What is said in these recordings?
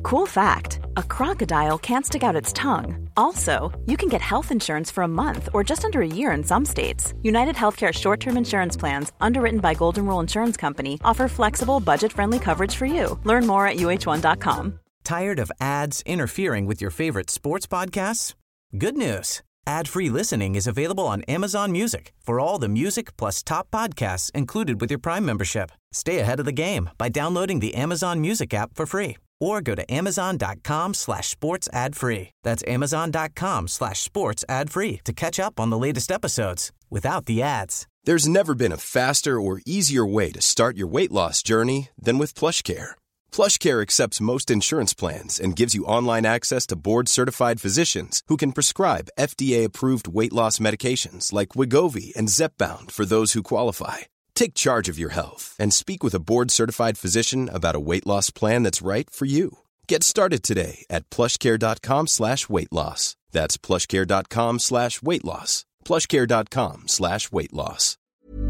Cool fact, a crocodile can't stick out its tongue. Also, you can get health insurance for a month or just under a year in some states. United Healthcare short-term insurance plans, underwritten by Golden Rule Insurance Company, offer flexible, budget-friendly coverage for you. Learn more at uh1.com. Tired of ads interfering with your favorite sports podcasts? Good news. Ad-free listening is available on Amazon Music for all the music plus top podcasts included with your Prime membership. Stay ahead of the game by downloading the Amazon Music app for free or go to amazon.com/sports ad-free. That's amazon.com/sports ad-free to catch up on the latest episodes without the ads. There's never been a faster or easier way to start your weight loss journey than with PlushCare. PlushCare accepts most insurance plans and gives you online access to board-certified physicians who can prescribe FDA-approved weight loss medications like Wegovy and Zepbound for those who qualify. Take charge of your health and speak with a board-certified physician about a weight loss plan that's right for you. Get started today at plushcare.com/weight loss. That's plushcare.com/weight loss. plushcare.com/weight loss.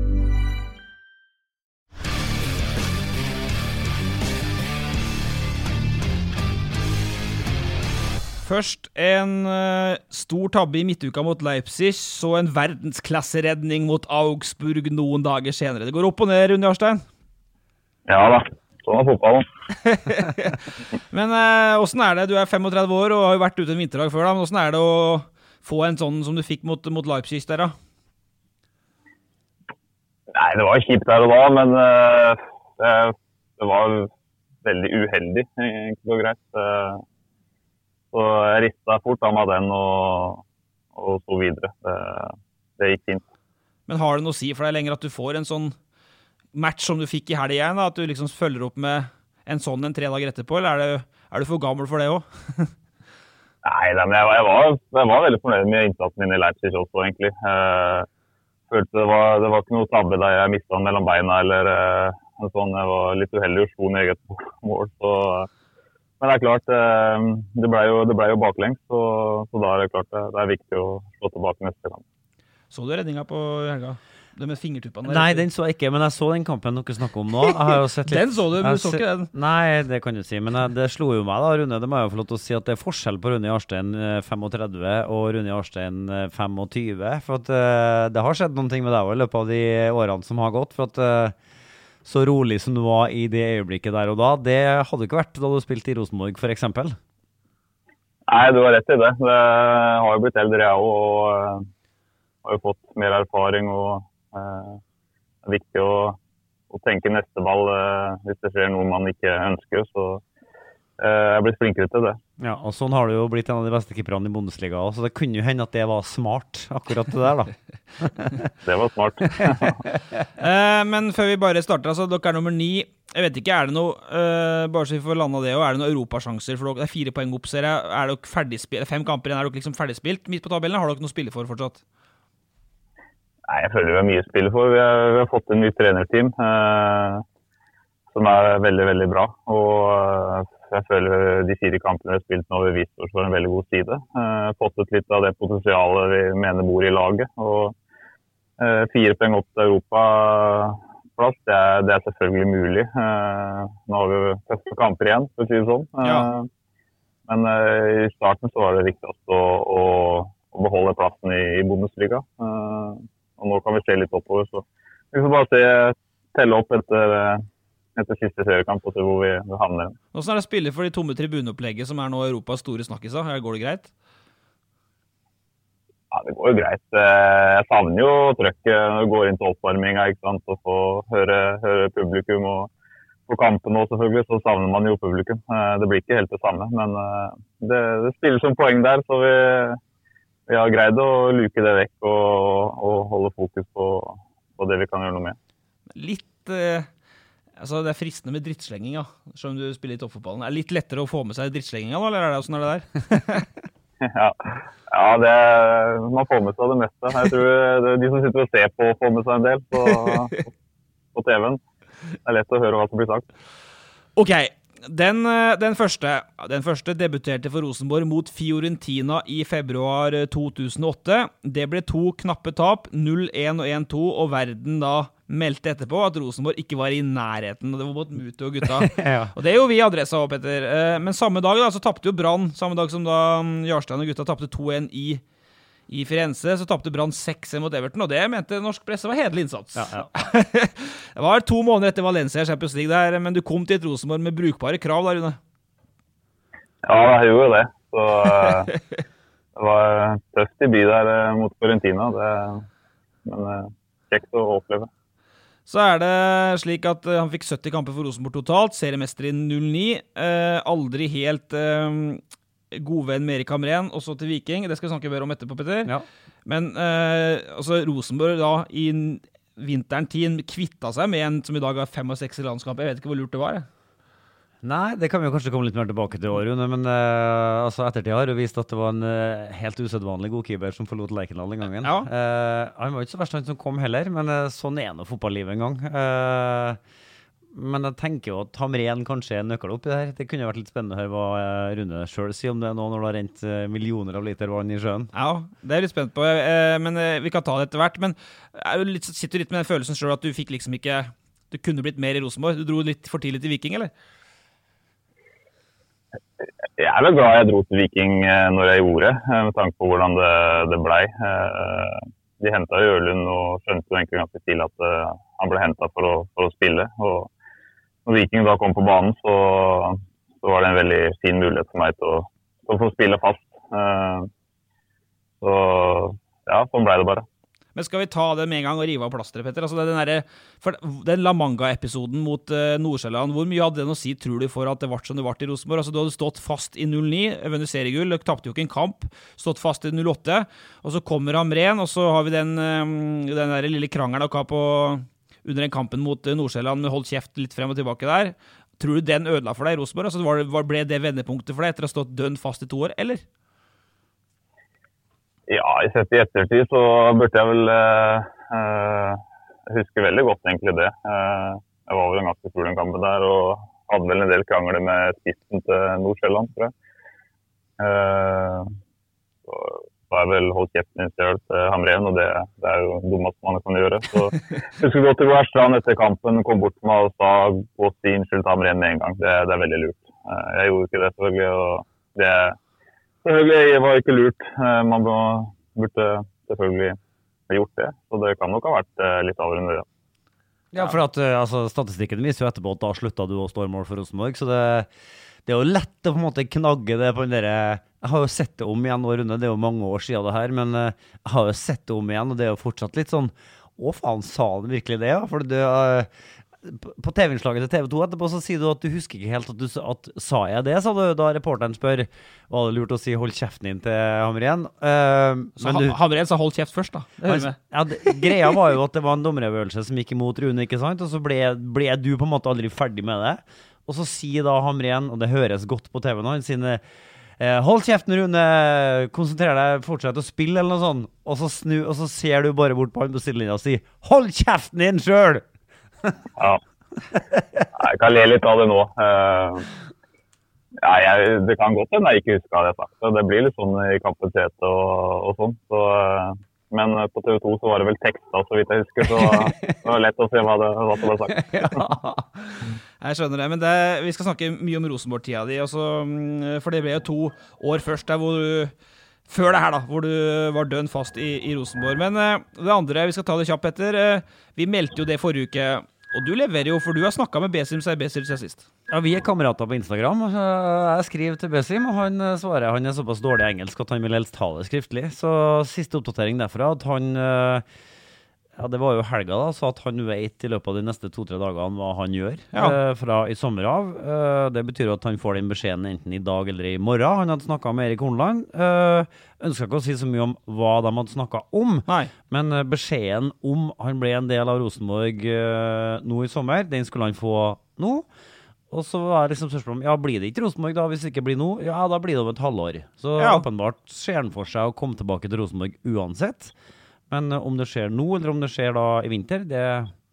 Først en stor tabbe I midtuka mot Leipzig, så en verdensklasseredning mot Augsburg noen dager senere. Det går opp og ned, Rune Jarstein. Ja da, sånn fotballen. Men hvordan det? Du 35 år og har jo vært ute en vinterdag før da, men hvordan det å få en sånn som du fikk mot Leipzig der da? Nei, det var kjipt der og da, men det var veldig uheldig, egentlig og greit. Så jeg ristet fort av meg den og så videre. Det gikk fint. Men har det noe å si for deg lenger at du får en sånn match som du fikk I helgen, da? At du liksom følger opp med en sånn en 3 dager etterpå, eller du for gammel for det også? Nei, men jeg var veldig fornøyd med innsatsen min I Leipzig også, egentlig. Følte det var ikke noe tabbe da jeg mistet den mellom beina, eller en sånn. Jeg var litt uheldig å slå ned eget mål, så... Men det klart, det ble jo baklengs, så da det klart det viktig å slå tilbake neste gang. Så du redninga på helga? Det med fingertuppene? Nei, den så jeg ikke, men jeg så den kampen dere snakker om nå. Jeg har jo sett litt... Den så du, men du så ikke den? Nei, det kan du si, men det slo jo meg da, Rune. Det må jeg jo få lov til å si at det forskjell på Rune Jarstein 35 og Rune Jarstein 25, for at det har skjedd noen ting med deg også I løpet av de årene som har gått, for at... Så rolig som du var I det øyeblikket der og da, det hadde ikke vært da du spilte I Rosenborg, for eksempel? Nei, du har rett I det. Det har jo blitt eldre jeg og har jo fått mer erfaring, og det viktig å tenke neste ball hvis det skjer noe man ikke ønsker, så jeg har blitt flinkere til det. Ja, og sånn har du jo blitt en av de beste keeperne I Bundesliga også, så det kunne jo hende at det var smart, akkurat det der da. Det var smart. Men før vi bare starter, altså, dere nummer 9. Jeg vet ikke, det noe, bare så vi får landa det, og det noen europasjanser for dere? Det 4 poeng opp, ser jeg. Dere ferdigspilt? 5 kamper igjen, dere liksom ferdigspilt midt på tabellen? Har dere noe å spille for fortsatt? Nei, jeg føler vi har mye å spille for. Vi har fått en ny trenerteam, som veldig, veldig bra, og jeg føler de 4 kampene vi har spilt nå har vi vist oss for en veldig god side. Fått ut litt av det potensialet vi mener bor I laget, og 4 poeng opp til Europaplass, det selvfølgelig mulig. Nå har vi jo tøffe kamper igjen, for å si det sånn. Ja. Men I starten så var det viktigst å beholde plassen I Bundesliga. Og nå kan vi se litt oppover, så vi får bare telle opp etter siste seriekamp og se hvor vi havner. Hvordan det å spille for de tomme tribuneopplegget som nå Europas store snakkiser? Går det greit? Ja, det går jo greit. Jeg savner jo trøkket når du går inn til oppvarminga, ikke sant, og få høre publikum, og på kampen også selvfølgelig, så savner man jo publikum. Det blir ikke helt det samme, men det spiller som poeng der, så vi har greid å luke det vekk og holde fokus på det vi kan gjøre noe med. Litt... Altså, det fristende med drittslenging, ja, som du spiller I toppfotballen. Det litt lettere å få med seg drittslengingen, eller det sånn det der? Ja, man får med seg det meste. Jeg tror de som sitter og ser på får med seg en del på TV-en. Det lett å høre hva som blir sagt. Ok, Den første debuterte for Rosenborg mot Fiorentina i februar 2008. Det ble 2 knappe tap, 0-1 og 1-2, og verden da meldte etterpå at Rosenborg ikke var i nærheten, og det var mot Muto og gutta. Ja. Og det er jo vi adressa opp etter. Men samme dag da, så tappte jo Brann, samme dag som da Jarstein og gutta tappte 2-1 i Firenze, så tappte Brann 6-1 mot Everton, og det mente norsk presse var hederlig innsats. Ja. Det var 2 måneder etter Valencia i Champions League der, men du kom til et Rosenborg med brukbare krav der, Rune. Ja, jeg gjorde det. Så det var tøft i by der mot Fiorentina, men kjekt å oppleve. Så er det slik at han fikk 70 kamper for Rosenborg totalt, seriemester i 09, aldri helt godvenn med Erik Hamrén, også til Viking. Det skal vi snakke mer om etterpå, Petter. Ja. Men altså, Rosenborg da i vinteren 10 kvittet seg med en som i dag har 65 landskamper. Jeg vet ikke hvor lurt det var. Nei, det kan vi jo kanskje komme litt mer tilbake til år, men altså, ettertid har jo vist at det var en helt usedvanlig god keeper som forlot Lerkendal den gangen. Ja. Han var jo ikke så verst han som kom heller, men sånn er nå fotballivet en gang. Men jeg tenker jo at Hamrén kanskje er en nøkkel opp i det her. Det kunne vært litt spennende å høre hva Rune selv sier om det nå når det har rent millioner av liter vann i sjøen. Ja, det er jeg litt spent på, men vi kan ta det etter hvert. Men jeg sitter litt med den følelsen selv at du fikk liksom ikke, du kunne blitt mer i Rosenborg. Du dro litt for tidlig til Viking, eller? Jeg er vel glad jeg dro til Viking når jeg gjorde, med tanke på hvordan det ble. De hentet Jørlund og skjønte jo egentlig ganske til at han ble hentet for å spille. Og når Viking da kom på banen, så var det en veldig fin mulighet for meg til å få spille fast. Så ja, sånn ble det bare. Men skal vi ta det med en gang og rive av plasteret, Petter? Altså den La Manga-episoden mot Nordsjælland, hvor mye hadde den å si, tror du, for at det ble som det ble i Rosenborg? Altså, du hadde stått fast i 09, vunnet seriegull, du tappte jo ikke en kamp, stått fast i 08, og så kommer Hamrén, og så har vi den der lille krangelen under den kampen mot Nordsjælland, med holdt kjeft litt frem og tilbake der. Tror du den ødela for deg i Rosenborg? Altså, ble det vendepunktet for deg etter å ha stått dønn fast i 2 år, eller? Ja, i ettertid så burde jeg vel huske veldig godt egentlig det. Jeg var vel en ganske stor den kampen der, og hadde vel en del krangler med spissen til Nordsjælland, tror jeg. Så har jeg vel holdt kjeften inn selv til Hamrén, og det er jo dummest man kan gjøre. Så jeg husker godt til Roar Strand etter kampen, kom bort til meg og sa gå og si unnskyld til Hamrén med en gang. Det er veldig lurt. Jeg gjorde ikke det selvfølgelig, og selvfølgelig var ikke lurt. Man burde selvfølgelig ha gjort det, så det kan nok ha vært litt avgjørende det. Ja, for at statistikken viser jo etterpå at da sluttet du å stå i mål for Rosenborg, så det er jo lett å på en måte knagge det på den der. Jeg har jo sett det om igjen, og Rune, det er jo mange år siden det her, men jeg har jo sett det om igjen, og det er jo fortsatt litt sånn, faen, sa han virkelig det, ja? For på TV-innslaget til TV 2 etterpå så sier du at du husker ikke helt at sa jeg det, sa du da reporteren spør, var det lurt å si hold kjeften inn til Hamrén? Så Hamrén sa hold kjeft først da? Greia var jo at det var en dommerøvelse som gikk imot Rune, ikke sant? Og så ble du på en måte aldri ferdig med det. Og så sier da Hamrén, og det høres godt på TV nå, han sier hold kjeften, Rune, konsentrer deg, fortsett å spille eller noe sånt. Og så ser du bare bort på han på sidelinja og sier hold kjeften din selv! Ja, jeg kan le litt av det nå. Det kan godt hende jeg ikke husker det sagt. Det blir litt sånn i kapasitet og sånn. Men på TV 2 så var det vel tekster, så vidt jeg husker, så det var lett å se hva som ble sagt. Ja, jeg skjønner det, men vi skal snakke mye om Rosenborg-tida di, for det ble jo 2 år først der før det her da, hvor du var dønn fast i Rosenborg. Men det andre, vi skal ta det kjapt etter, vi meldte jo det forrige uke, og du leverer jo, for du har snakket med Besim siden sist. Ja, vi er kamerater på Instagram. Jeg skriver til Besim, og han svarer han er såpass dårlig engelsk at han vil helst ta det skriftlig. Så siste oppdatering derfra, at han, det var jo helga da, så at han vet i løpet av de neste 2-3 dagene hva han gjør fra i sommer av. Det betyr at han får den beskjeden enten i dag eller i morgen. Han hadde snakket med Erik Hornland. Ønsker ikke å si så mye om hva de hadde snakket om, men beskjeden om han ble en del av Rosenborg nå i sommer, den skulle han få nå. Og så var det liksom spørsmål om, blir det ikke Rosenborg da, hvis det ikke blir nå? Ja, da blir det om et halvår. Så åpenbart ser han for seg å komme tilbake til Rosenborg uansett. Men om det skjer nå, eller om det skjer da i vinter, det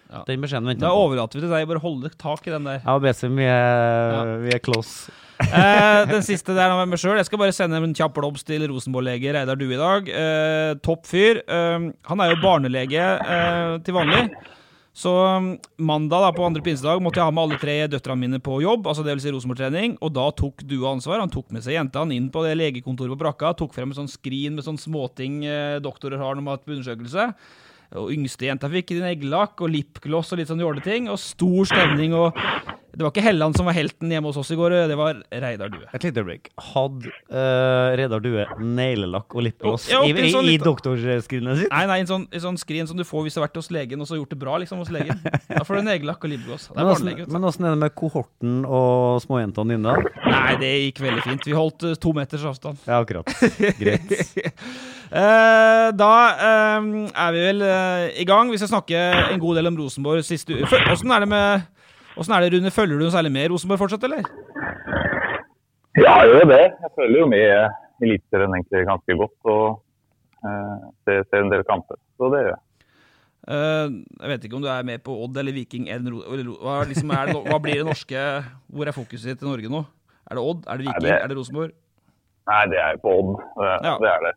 Den beskjeden venter Da på. overlater vi til deg, bare holde tak I den der. Ja, Besim, vi er close. Den siste der med meg selv. Jeg skal bare sende en kjapp blobst til Rosenborg-lege Reidar Due I dag. Toppfyr. Han jo barnelege til vanlig. Så mandag da, på andre pinsedag måtte jeg ha med alle 3 døtrene mine på jobb, altså det vil si Rosenborg-trening, og da tok Due ansvar. Han tok med seg jentene inn på det legekontoret på brakka, tok frem en sånn skrin med sånn småting doktorer har når man har hatt på undersøkelse. Og yngste jenta fikk neglelakk og lipgloss og litt sånn jåleting, og stor stemning, og det var ikke Helland som var helten hjemme hos oss I går, det var Reidar Due. Et lite break. Hadde Reidar Due neglelakk og lipgloss I doktorskrinet sitt? Nei, en sånn skrin som du får hvis du har vært hos legen, og så gjort det bra liksom hos legen. Da får du neglelakk og lipgloss. Men hvordan det med kohorten og småjentene dine da? Nei, det gikk veldig fint. Vi holdt 2 meters avstand. Ja, akkurat. Greit. Da vi vel I gang. Vi skal snakke en god del om Rosenborg siste uke. Hvordan det, Rune? Følger du noe særlig med Rosenborg fortsatt, eller? Ja, jeg gjør det. Jeg følger jo med I Eliteserien egentlig ganske godt, og ser en del kamper. Så det gjør jeg. Jeg vet ikke om du med på Odd eller Viking eller hva blir det norske, hvor fokuset til Norge nå? Det Odd, det Viking, Nei, det Rosenborg? Nei, det på Odd, det det.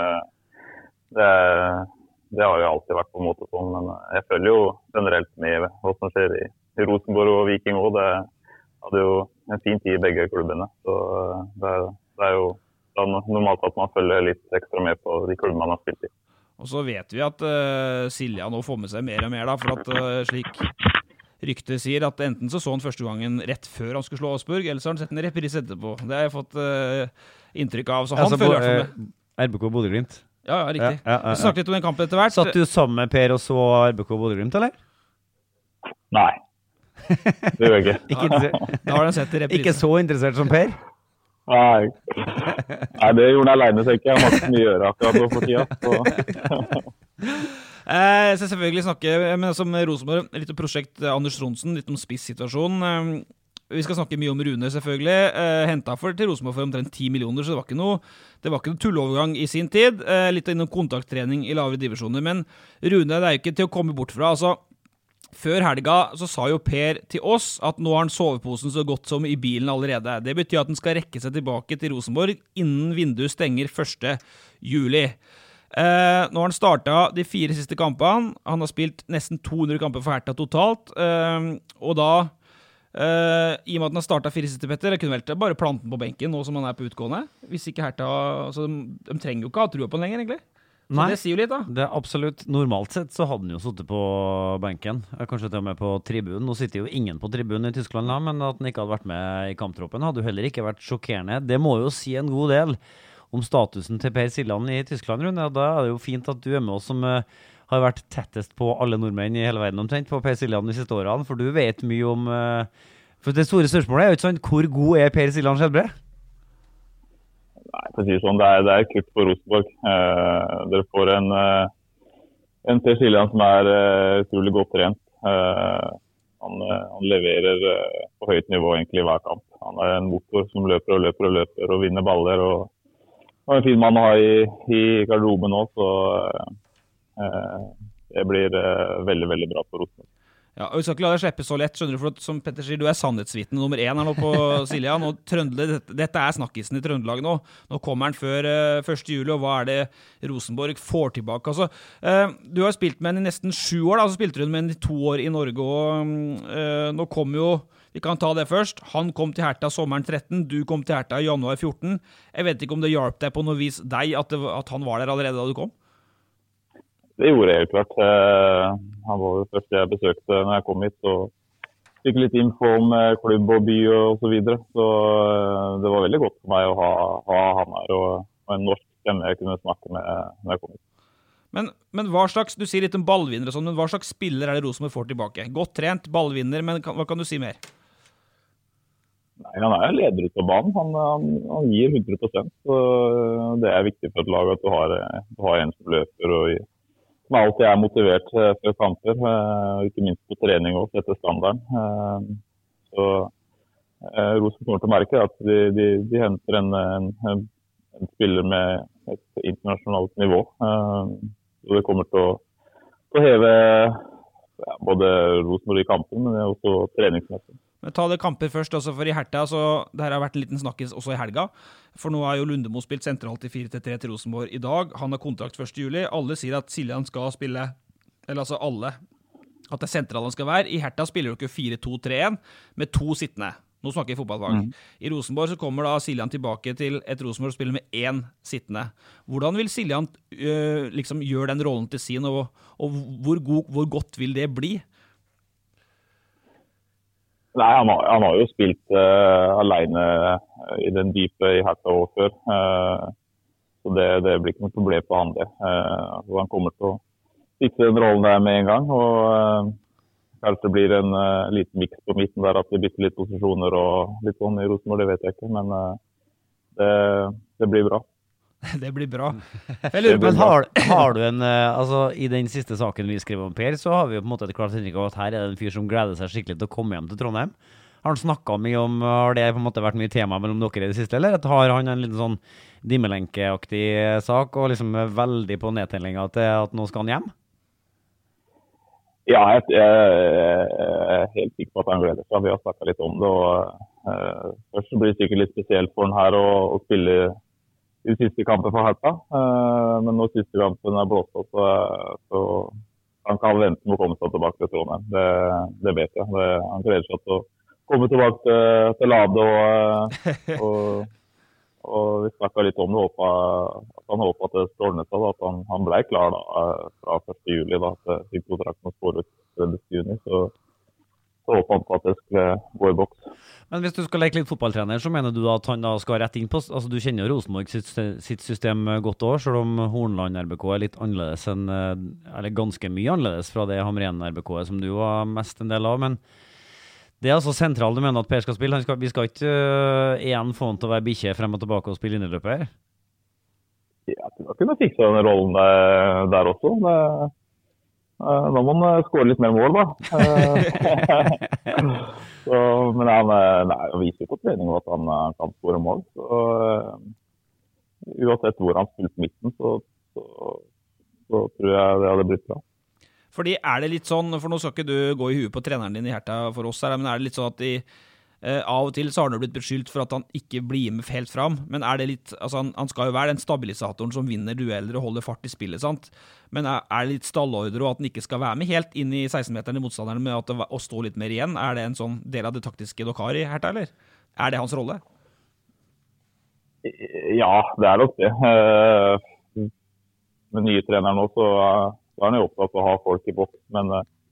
Det har jo alltid vært på en måte sånn, men jeg følger jo generelt med hva som skjer I Rosenborg og Viking også. Det hadde jo en fin tid I begge klubbene, så det jo normalt at man følger litt ekstra med på de klubbene man har spilt I. Og så vet vi at Silja nå får med seg mer og mer da, for at slik ryktet sier at enten så han første gangen rett før han skulle slå Åsburg, eller så har han sett en reprise etterpå. Det har jeg fått inntrykk av, så han følger I hvert fall med. RBK Bodø-Glimt? Ja, riktig. Vi snakket litt om den kampen etter hvert. Satt du sammen med Per og så RBK Bodø-Glimt, eller? Nei, det gjør jeg ikke. Da har han sett I reprise. Ikke så interessert som Per? Nei, det gjorde han alene, så ikke. Jeg har ikke mye å gjøre akkurat nå for tida. Jeg skal selvfølgelig snakke men som Rosenborg, litt om prosjekt Anders Tronsen, litt om spissituasjonen. Vi skal snakke mye om Rune selvfølgelig. Hentet for til Rosenborg for omtrent 10 millioner, så det var ikke noe tullovergang I sin tid. Litt innom kontakttrening I lavere divisjoner, men Rune, det jo ikke til å komme bort fra. Altså, før helga så sa jo Per til oss at nå har han soveposen så godt som I bilen allerede. Det betyr at han skal rekke seg tilbake til Rosenborg innen vinduet stenger 1. juli. Nå har han startet de 4 siste kampene. Han har spilt nesten 200 kamper for Hertha totalt, og da I og med at han har startet 4 siste Petter, jeg kunne vel bare plante den på benken nå som han på utgående. Hvis ikke Hertha, altså, de trenger jo ikke ha trua på den lenger egentlig. Så Nei, det sier jo litt da. Det absolutt. Normalt sett så hadde han jo sittet på benken, kanskje til og med på tribunen. Nå sitter jo ingen på tribunen I Tyskland da, men at han ikke hadde vært med I kamptroppen hadde jo heller ikke vært sjokkerende. Det må jo si en god del om statusen til Per Siljan I Tyskland, Rune. Da det jo fint at du med oss som har vært tettest på alle nordmenn I hele verden omtrent på Per Siljan de siste årene, for du vet mye om for det store spørsmålet jo ikke sånn, hvor god Per Siljan Skjelbre? Nei, for å si sånn, det kutt på Rosenborg. Dere får en Per Siljan som utrolig godt trent. Han leverer på høyt nivå egentlig hver kamp. Han en motor som løper og vinner baller, og en fin mann å ha I garderoben nå, så det blir veldig, veldig bra på Rosenborg. Ja, og vi skal ikke la deg slippe så lett, skjønner du, for at, som Petter sier, du sannhetsvitne nummer 1 her nå på Silja, nå dette snakkisen I Trøndelag nå kommer han før 1. juli, og hva det Rosenborg får tilbake, altså, du har spilt med han I nesten 7 år da, så spilte du med han I 2 år I Norge, og nå kom jo, vi kan ta det først, han kom til Hertha sommeren 13, du kom til Hertha I januar 14, jeg vet ikke om det hjalp deg på noe vis deg at han var der allerede da du kom? Det gjorde jeg helt klart. Han var jo først jeg besøkte når jeg kom hit, og fikk litt info om klubb og by og så videre. Så det var veldig godt for meg å ha han her, og en norsk stemme jeg kunne snakke med når jeg kom hit. Men hva slags, du sier litt om ballvinner og sånn, men hva slags spiller det Rosenborg får tilbake? Godt trent, ballvinner, men hva kan du si mer? Nei, han leder ut på banen. Han gir 100%, så det viktig for et lag at du har en som løper og som alltid motivert før kamper, ikke minst på trening også, etter standarden. Så Rosenborg kommer til å merke at de henter en spiller med et internasjonalt nivå. Så det kommer til å heve både Rosenborg I kampen, men også treningsmessig. Men ta det kamper først, også for I Hertha, så det her har vært en liten snakkes også I helga, for nå har jo Lundemo spilt sentralt I 4-3 til Rosenborg I dag, han har kontrakt 1. juli, alle sier at Siljan skal spille, eller altså alle, at det sentralt han skal være. I Hertha spiller jo ikke 4-2-3-1 med 2 sittende. Nå snakker vi fotballfag. I Rosenborg så kommer da Siljan tilbake til et Rosenborg og spiller med 1 sittende. Hvordan vil Siljan liksom gjøre den rollen til sin, og hvor godt vil det bli? Nei, han har jo spilt alene I den dype I Hertha år før. Så det blir ikke noe problem for han det. Han kommer til å fikse den rollen der med en gang, og kanskje det blir en liten mix på midten der, at det bytter litt posisjoner og litt sånn I Rosenborg, det vet jeg ikke, men det blir bra. Det blir bra. Men har du en, altså I den siste saken vi skrev om Per, så har vi jo på en måte et klart inntrykk av at her det en fyr som gleder seg skikkelig til å komme hjem til Trondheim. Har han snakket mye om, har det på en måte vært mye tema mellom dere I det siste, eller har han en liten sånn dimmelenkeaktig sak, og liksom veldig på nedtellinga til at nå skal han hjem? Ja, jeg helt sikker på at han gleder seg. Vi har snakket litt om det, og først blir det sikkert litt spesielt for han her å spille I siste kampen for Hertha. Men når siste kampen blåst opp, så han kan vente med å komme seg tilbake til Trondheim. Det vet jeg. Han gleder seg til å komme tilbake til Lade, og vi snakket litt om det, at han håper at det strålende seg, at han ble klar da, fra 1. juli, da, at fikk kontrakten står ut 3. juni, så håper han på at det skulle gå I boks. Men hvis du skal leke litt fotballtrener, så mener du da at han da skal rett inn på, altså du kjenner jo Rosenborg sitt system godt også, selv om Hornland RBK litt annerledes eller ganske mye annerledes fra det Hamren RBK som du var mest en del av, men det altså sentralt du mener at Per skal spille. Vi skal ikke igjen få han til å være bikkje frem og tilbake og spille inneløper? Ja, jeg kunne fikse den rollen der også. Da må man skåre litt mer mål, da. Men han viser på trening at han kan skåre mål. Så uansett hvor han spiller midten, så tror jeg det hadde blitt bra. Fordi det litt sånn, for nå skal ikke du gå I huet på treneren din I Hertha for oss her, men det litt sånn at av og til så har han jo blitt beskyldt for at han ikke blir med helt fram, men det litt, altså han skal jo være den stabilisatoren som vinner dueller og holder fart I spillet, sant? Men det litt stallordre og at han ikke skal være med helt inn I 16-meteren I motstanderne med å stå litt mer igjen? Det en sånn del av det taktiske dere har I Hertha, eller? Det hans rolle? Ja, det nok det. Med nye trener nå så han jo opptatt å ha folk I boks, men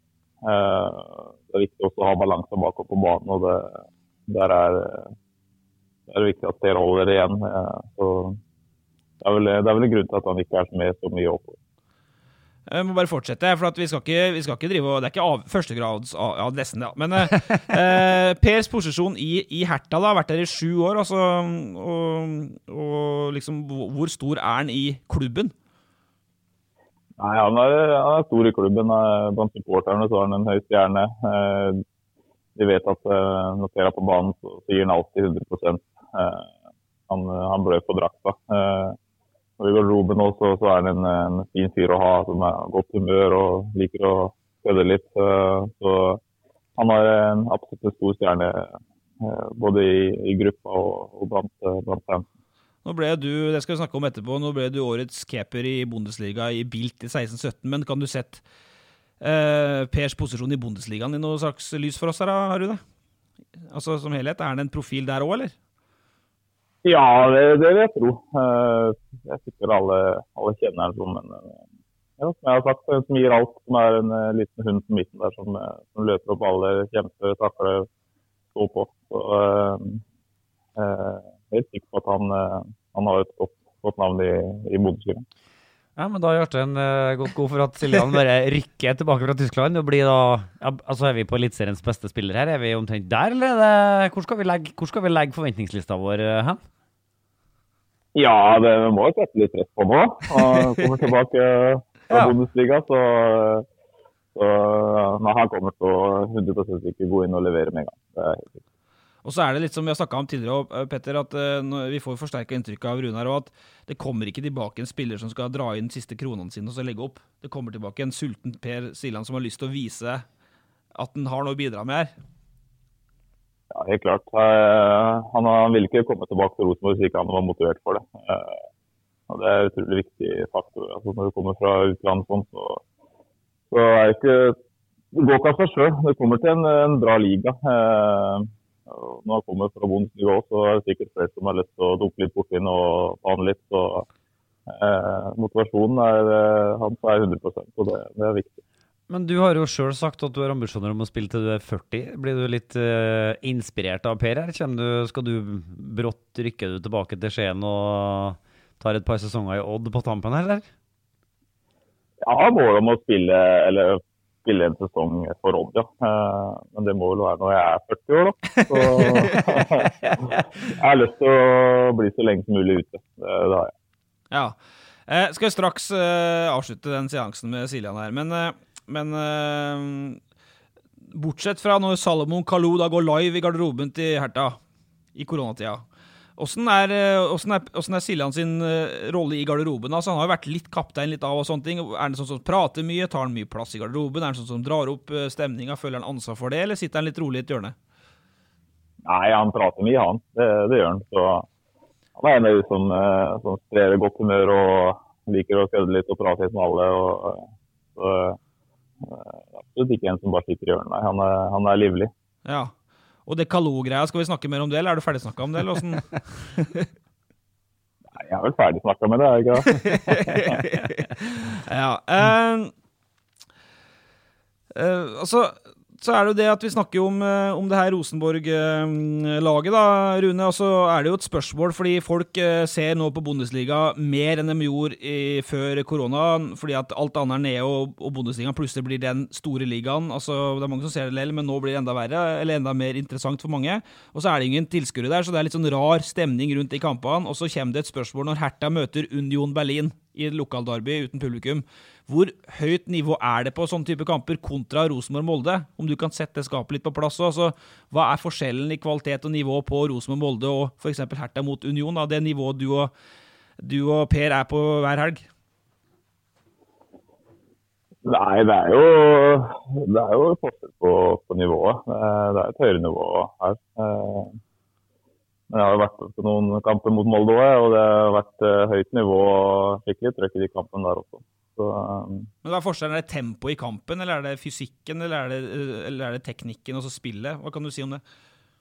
det viktig også å ha balanse bakom på banen, og der det viktig at Per holder det igjen. Så det vel en grunn til at han ikke med så mye opp. Jeg må bare fortsette, for at vi skal ikke drive, og det ikke førstegrads av nesten, ja. Men Pers posisjon I Hertha da, har vært der I 7 år, altså, og liksom, hvor stor han I klubben? Nei, han er stor I klubben. Blant supporterne så har han en høy stjerne. De vet at når Per på banen, så gir han alltid 100%. Han blør på drakta. Når vi går Ruben også, så han en fin fyr å ha, som godt humør og liker å kødde litt. Så han har absolutt en stor stjerne, både I gruppa og blant fans. Nå ble det skal vi snakke om etterpå, nå ble du årets keeper I Bundesliga I Bild I 16-17, men kan du sett Pers posisjon I Bundesligaen I noe slags lys for oss her, har du det? Altså som helhet, det en profil der også, eller? Ja, det vil jeg tro. Jeg tykker alle kjenner han som som jeg har sagt, som gir alt, som en liten hund på midten der, som løper opp alle, kjemper, takler, stå på. Så helt sikker på at han har et godt navn I Bundesliga. Ja, men da har Jarstein gått god for at Siljan bare rykker tilbake fra Tyskland og blir da, ja, altså vi på Eliteseriens beste spiller her, vi omtrent der, eller hvor skal vi legge forventningslista vår hen? Ja, vi må jo sette litt press på nå, og kommer tilbake fra Bundesliga, så når han kommer til å 100% ikke gå inn og levere med en gang, det helt sikkert. Og så det litt som vi har snakket om tidligere, Petter, at vi får forsterket inntrykk av Runar, og at det kommer ikke tilbake en spiller som skal dra inn siste kronene sine og så legge opp. Det kommer tilbake en sulten Per Siljan som har lyst til å vise at han har noe å bidra med her. Ja, helt klart. Han vil ikke komme tilbake til Rosenborg hvis ikke han var motivert for det. Og det en utrolig viktig faktor. Altså, når du kommer fra utlandet, så det ikke... Det går ikke av seg selv. Det kommer til en bra liga. Når han kommer fra Bundesliga også, så det sikkert flere som har lyst til å duppe litt bort inn og ta han litt. Så motivasjonen hans 100%, og det viktig. Men du har jo selv sagt at du har ambisjoner om å spille til du 40. Blir du litt inspirert av Per her? Skal du brått rykke du tilbake til Skien og tar et par sesonger i Odd på tampen, eller? Ja, målet om å spille en sesong for Odd, ja. Men det må vel være når jeg 40 år, da. Så jeg har lyst til å bli så lenge som mulig ute. Det har jeg. Ja. Skal vi straks avslutte den seansen med Siljan her, men bortsett fra når Salomon Kalou da går live i garderoben til Hertha i koronatida, hvordan Siljan sin rolle i garderoben? Altså, han har jo vært litt kaptein litt av og sånne ting. Han sånn som prater mye? Tar han mye plass i garderoben? Han sånn som drar opp stemninga? Føler han ansvar for det, eller sitter han litt rolig i et hjørne? Nei, han prater mye, han. Det gjør han. Så han en av de som sprer godt humør og liker å kødde litt og prate litt med alle. Så absolutt ikke en som bare sitter i hjørnet. Nei, han livlig. Ja. Og det Kalou-greia, skal vi snakke mer om det, eller du ferdig snakket om det, eller hvordan? Nei, jeg vel ferdig snakket med det, ikke det? Ja. Altså, så det jo det at vi snakker om det her Rosenborg-laget da, Rune, og så det jo et spørsmål, fordi folk ser nå på Bundesliga mer enn de gjorde før korona, fordi at alt annet nede, og Bundesliga plutselig blir den store ligaen. Altså, det mange som ser det lell, men nå blir det enda verre, eller enda mer interessant for mange. Og så det ingen tilskuere der, så det litt sånn rar stemning rundt i kampene, og så kommer det et spørsmål når Hertha møter Union Berlin i lokalderby uten publikum. Hvor høyt nivå det på sånne type kamper kontra Rosenborg-Molde? Om du kan sette skapet litt på plass også. Hva forskjellen i kvalitet og nivå på Rosenborg-Molde og for eksempel Hertha mot Union? Da? Det nivået du og Per på hver helg? Nei, det jo forskjell på nivået. Det et høyere nivå her. Men jeg har vært på noen kamper mot Molde også, og det har vært høyt nivå og skikkelig trøkk i de kampene der også. Så, men hva forskjellen? Det tempo i kampen, eller det fysikken, eller det teknikken og så spillet? Hva kan du si om det?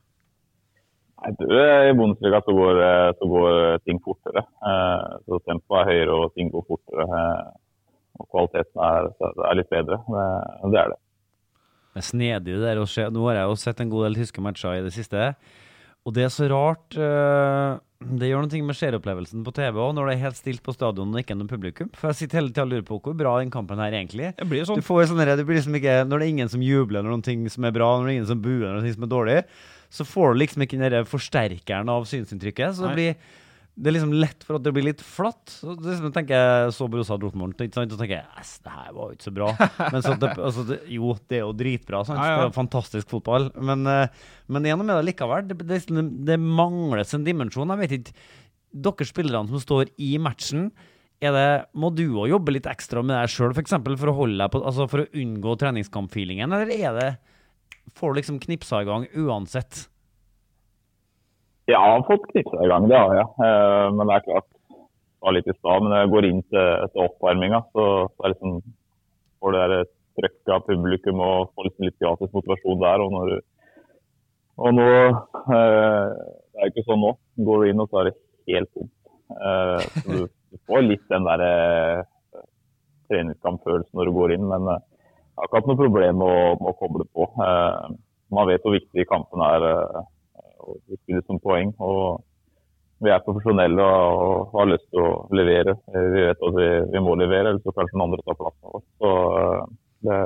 Nei, i Bundesliga så går ting fortere. Så tempo høyere og ting går fortere. Og kvaliteten litt bedre. Det det. Det snedig det der å se. Nå har jeg jo sett en god del tyske matcher i det siste. Og det så rart, det gjør noe med seeropplevelsen på TV også, når det helt stilt på stadion og ikke noe publikum. For jeg sitter hele tiden og lurer på hvor bra den kampen her egentlig. Det blir sånn. Det blir liksom ikke, når det ingen som jubler når noe som bra, når det ingen som buer når noe som dårlig, så får du liksom ikke den forsterkeren av synsinntrykket, så det liksom lett for at det blir litt flatt. Så det liksom, tenker jeg, så Borussia Dortmund, ikke sant? Og tenker jeg, det her var jo ikke så bra. Men så det jo dritbra, sant? Ja. Det fantastisk fotball. Men gjennom det likevel, det mangles en dimensjon. Jeg vet ikke, dere spillerne som står i matchen, må du også jobbe litt ekstra med deg selv, for eksempel, for å holde deg på, altså for å unngå treningskampfeelingen, eller får du liksom knipsa i gang uansett? Ja, jeg har fått knipsa i gang, det har jeg. Men det klart, det var litt i stad, men jeg går inn til oppvarminga, så liksom, får det der trøkk av publikum og får liksom litt gratis motivasjon der. Og nå, det ikke sånn nå, går du inn og så det helt tomt. Så du får litt den der treningskampfølelsen når du går inn, men jeg har ikke hatt noe problem med å koble på. Man vet hvor viktig kampen og vi spiller som poeng, og vi profesjonelle og har lyst til å levere. Vi vet at vi må levere, eller så kanskje noen andre tar plassen vår. Så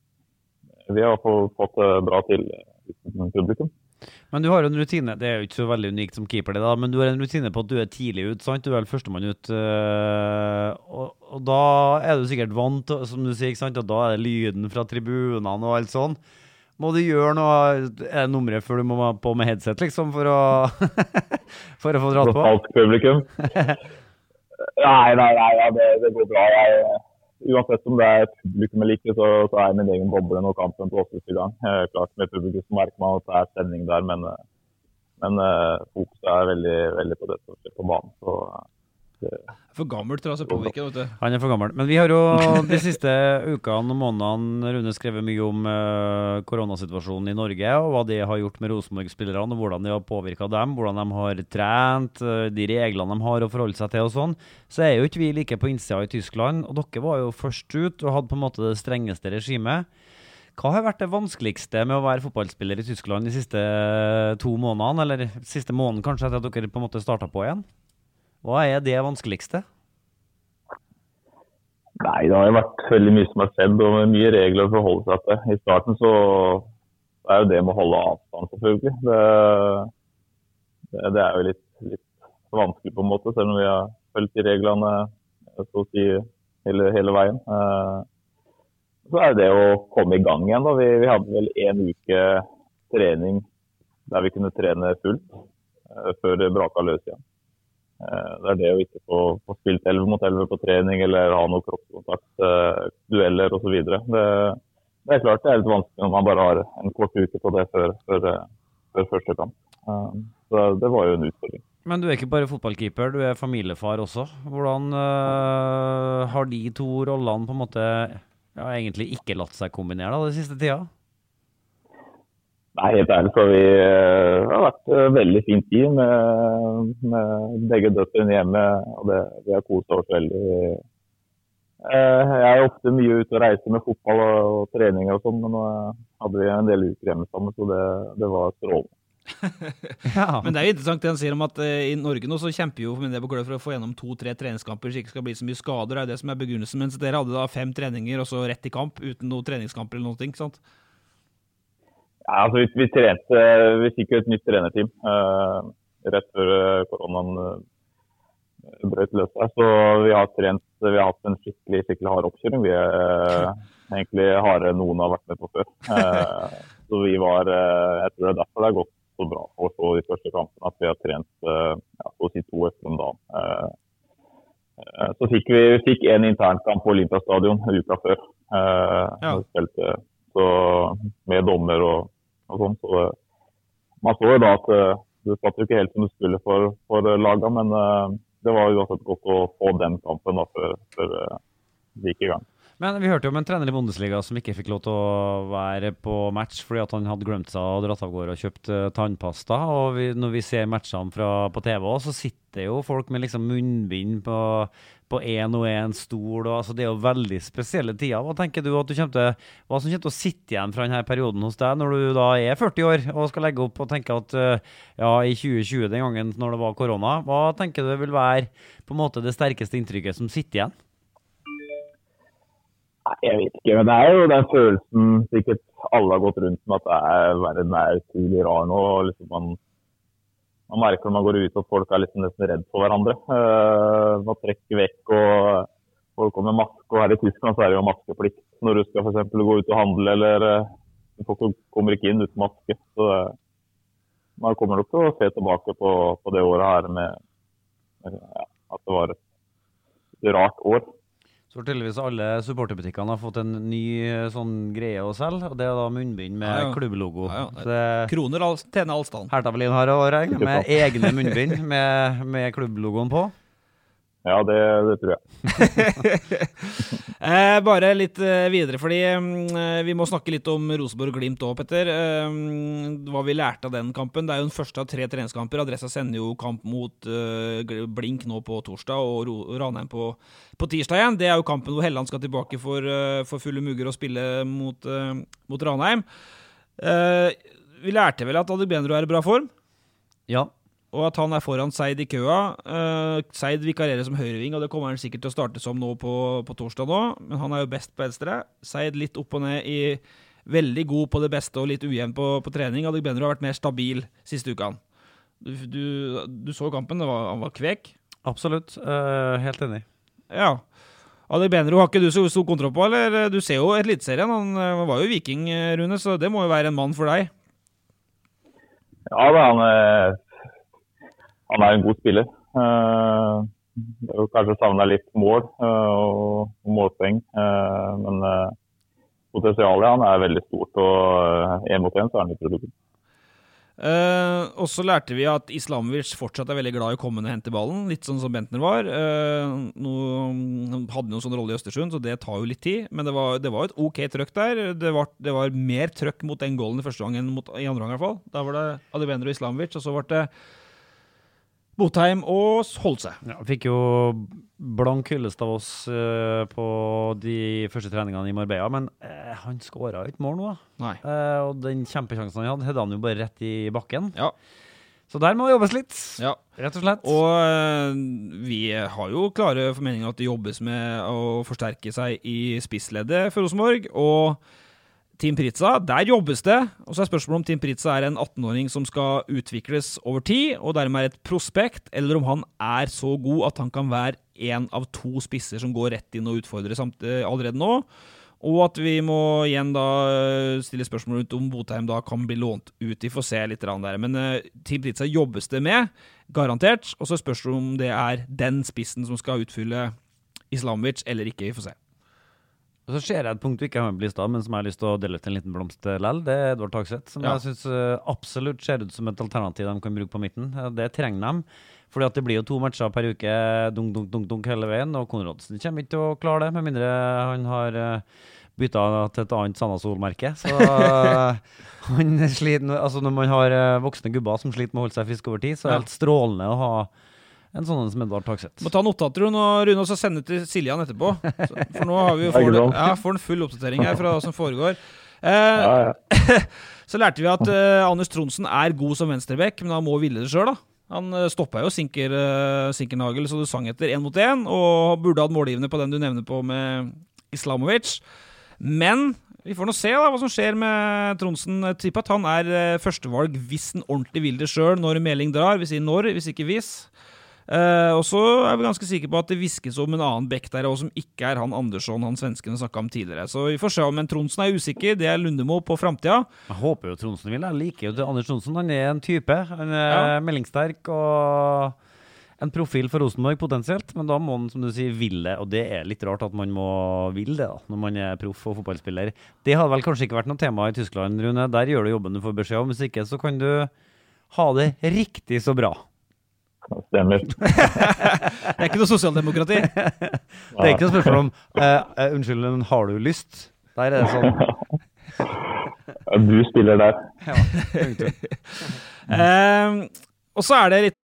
vi har fått bra til publikum. Men du har en rutine, det jo ikke så veldig unikt som keeper det da, men du har en rutine på at du tidlig ut, sant? Du vel førstemann ut, og da du sikkert vant, som du sier, ikke sant? Og da det lyden fra tribunene og alt sånn. Må du gjøre noe nummeret før du må på med headset, liksom, for å, for å få dratt på? Falsk publikum. Nei, ja, det går bra. Uansett om det publikum eller ikke, så er min egen boble når kampen på Åsnes I gang. Klart med publikum så merker man at det stemning der, men fokuset veldig, veldig på det som skjer på banen. Så for gammelt til å se påvirke, vet du. Han for gammel. Men vi har jo de siste ukene og månedene Rune skrevet mye om koronasituasjonen I Norge, og hva det har gjort med Rosenborg-spillerne, og hvordan det har påvirket dem, hvordan de har trent, de reglene de har å forholde seg til og sånn. Så jo ikke vi like på innsida I Tyskland, og dere var jo først ut og hadde på en måte det strengeste regimet. Hva har vært det vanskeligste med å være fotballspiller I Tyskland de siste 2 månedene, eller siste måneden kanskje, etter at dere på en måte startet på igjen? Hva det vanskeligste? Nei, det har jo vært veldig mye som har skjedd, og mye regler å forholde seg til. I starten så jo det med å holde avstand, selvfølgelig. Det jo litt vanskelig på en måte, selv om vi har følt de reglene så å si hele veien. Så det å komme I gang igjen. Da. Vi hadde vel 1 uke trening der vi kunne trene fullt før det braka løs igjen. Det det å ikke få spilt 11 mot 11 på trening eller ha noe kroppskontakt, dueller og så videre. Det klart det litt vanskelig når man bare har en kort uke på det før første kamp. Så det var jo en utfordring. Men du ikke bare fotballkeeper, du familiefar også. Hvordan har de 2 rollene på en måte egentlig ikke latt seg kombinere da, det siste tida? Nei, helt ærlig så har vært veldig fint tid med begge døtrene hjemme, og vi har koset oss veldig. Jeg ofte mye ute og reiser med fotball og treninger og sånn, men nå hadde vi en del uker hjemme sammen, så det var strålende. Ja. Men det jo interessant det han sier om at I Norge nå så kjemper jo for å få gjennom 2-3 treningskamper, så ikke skal bli så mye skader, det som begrunnelsen, mens dere hadde da 5 treninger og så rett I kamp, uten noen treningskamper eller noe, ikke sant? Ja, altså vi trente, vi fikk jo et nytt trenerteam rett før koronaen brøt løs her, så vi har hatt en skikkelig hard oppkjøring. Vi egentlig hardere noen har vært med på før. Så vi jeg tror det derfor det gått så bra for så de første kampene at vi har trent så å si 2 øfter om dagen. Så fikk vi en internkamp på Olympiastadion uka før. Spilte så med dommer og sånn, så man så jo da at det satt jo ikke helt som det skulle for laget, men det var jo uansett godt å få den kampen da før vi gikk I gang. Men vi hørte jo om en trener I Bundesliga som ikke fikk lov til å være på match fordi at han hadde glemt seg og dratt av gårde og kjøpt tannpasta, og når vi ser matchene på TV også, så sitter jo folk med liksom munnbind på en og en stol, og altså det jo veldig spesielle tider. Hva tenker du hva som kommer til å sitte igjen fra denne perioden hos deg når du da 40 år og skal legge opp og tenke at I 2020 den gangen når det var korona, hva tenker du vil være på en måte det sterkeste inntrykket som sitter igjen? Nei, jeg vet ikke, men det jo den følelsen sikkert alle har gått rundt med at verden utrolig rar nå, og liksom man merker når man går ut at folk liksom nesten redd for hverandre. Man trekker vekk, og folk kommer med maske, og her I Tyskland så det jo maskeplikt når du skal for eksempel gå ut og handle, eller folk kommer ikke inn uten maske. Så man kommer nok til å se tilbake på det året her med at det var et rart år. Så tydeligvis alle supporterbutikkene har fått en ny sånn greie å selge, og det da munnbind med klubblogo. Kroner tjener all stand. Hertha Berlin har å regne med egne munnbind med klubblogoen på. Ja, det tror jeg. Bare litt videre, fordi vi må snakke litt om Rosenborg og Glimt også, Petter. Hva vi lærte av den kampen. Det jo den første av 3 treningskamper. Adressa sender jo kamp mot Blink nå på torsdag, og Ranheim på tirsdag igjen. Det jo kampen hvor Helland skal tilbake for fulle mugger og spille mot Ranheim. Vi lærte vel at Adegbenro I bra form? Ja. Og at han foran Seid I køa. Seid vikarerer som høyreving, og det kommer han sikkert til å starte som nå på torsdag nå, men han jo best på venstre. Seid litt opp og ned veldig god på det beste og litt ujevn på trening. Adegbenro har vært mer stabil siste uken. Du så kampen, han var kvek. Absolutt, helt enig. Ja. Adegbenro har ikke du så stor kontroll på, eller? Du ser jo Eliteserien, han var jo Viking, Rune, så det må jo være en mann for deg. Ja, han en god spiller. Det er jo kanskje savnet litt mål og målpoeng, men potensialet han veldig stort, og 1 mot 1 så han litt produktiv. Og så lærte vi at Islamovic fortsatt veldig glad i å komme ned og hente ballen, litt sånn som Bentner var. Nå hadde han jo en sånn rolle i Østersund, så det tar jo litt tid, men det var et ok trøkk der. Det var mer trøkk mot den goalen i første gang enn i andre gang i hvert fall. Da var det Adegbenro og Islamovic, og så var det Botheim og Holse. Ja, fikk jo blank hyllest av oss på de første treningene i Marbella, men han skåret ikke mål nå da. Nei. Og den kjempesjansen han hadde han jo bare rett i bakken. Ja. Så der må det jobbes litt, rett og slett. Og vi har jo klare formeninger at det jobbes med å forsterke seg i spissleddet for Rosenborg, og Team Pritza, der jobbes det, og så spørsmålet om Team Pritza en 18-åring som skal utvikles over tid, og dermed et prospekt, eller om han så god at han kan være en av 2 spisser som går rett inn og utfordrer allerede nå, og at vi må igjen da stille spørsmål rundt om Botheim da kan bli lånt ut, vi får se litt der, men Team Pritza jobbes det med, garantert, og så spørs det om det den spissen som skal utfylle Islamovic, eller ikke, vi får se. Og så ser jeg et punkt du ikke har med på lista, men som jeg har lyst til å dele ut en liten blomst til lell. Det Edvard Tagseth, som jeg synes absolutt ser ut som et alternativ de kan bruke på midten. Det trenger de, fordi at det blir jo 2 matcher per uke, dunk hele veien, og Konradsen kommer ikke til å klare det, med mindre han har byttet til et annet Sandnes-solmerke. Så han sliter, altså når man har voksne gubber som sliter med å holde seg frisk over tid, så det helt strålende å ha en sånn som Edvard Tagseth. Må ta notater, Rune, og så sende til Siljan etterpå. For nå har vi jo får en full oppdatering her fra hva som foregår. Så lærte vi at Anders Tronsen god som venstrebekk, men han må ville det selv da. Han stoppet jo Sinkernagel, så du sang etter 1 mot 1, og burde hatt målgivende på den du nevner på med Islamovic. Men vi får nå se da, hva som skjer med Tronsen. Jeg tipper at han førstevalg hvis han ordentlig vil det selv når melding drar. Vi sier når, hvis ikke hvis. Og så vi ganske sikre på at det viskes om en annen bekk der og som ikke han Andersson, han svenskene snakket om tidligere. Så vi får se om Tronsen usikker, det Lundemo på fremtiden. Jeg håper jo Tronsen vil. Jeg liker jo Anders Tronsen, han en type. Han meldingssterk og en profil for Rosenborg potensielt, men da må han, som du sier, ville, og det litt rart at man må ville det da, når man proff og fotballspiller. Det hadde vel kanskje ikke vært noe tema i Tyskland, Rune. Der gjør du jobben du får beskjed om, hvis ikke så kan du ha det riktig så bra. Stemmer. Det ikke noe sosialdemokrati. Det ikke noe spørsmål om unnskyld, men har du lyst? Der det sånn. Du spiller der. Og så det litt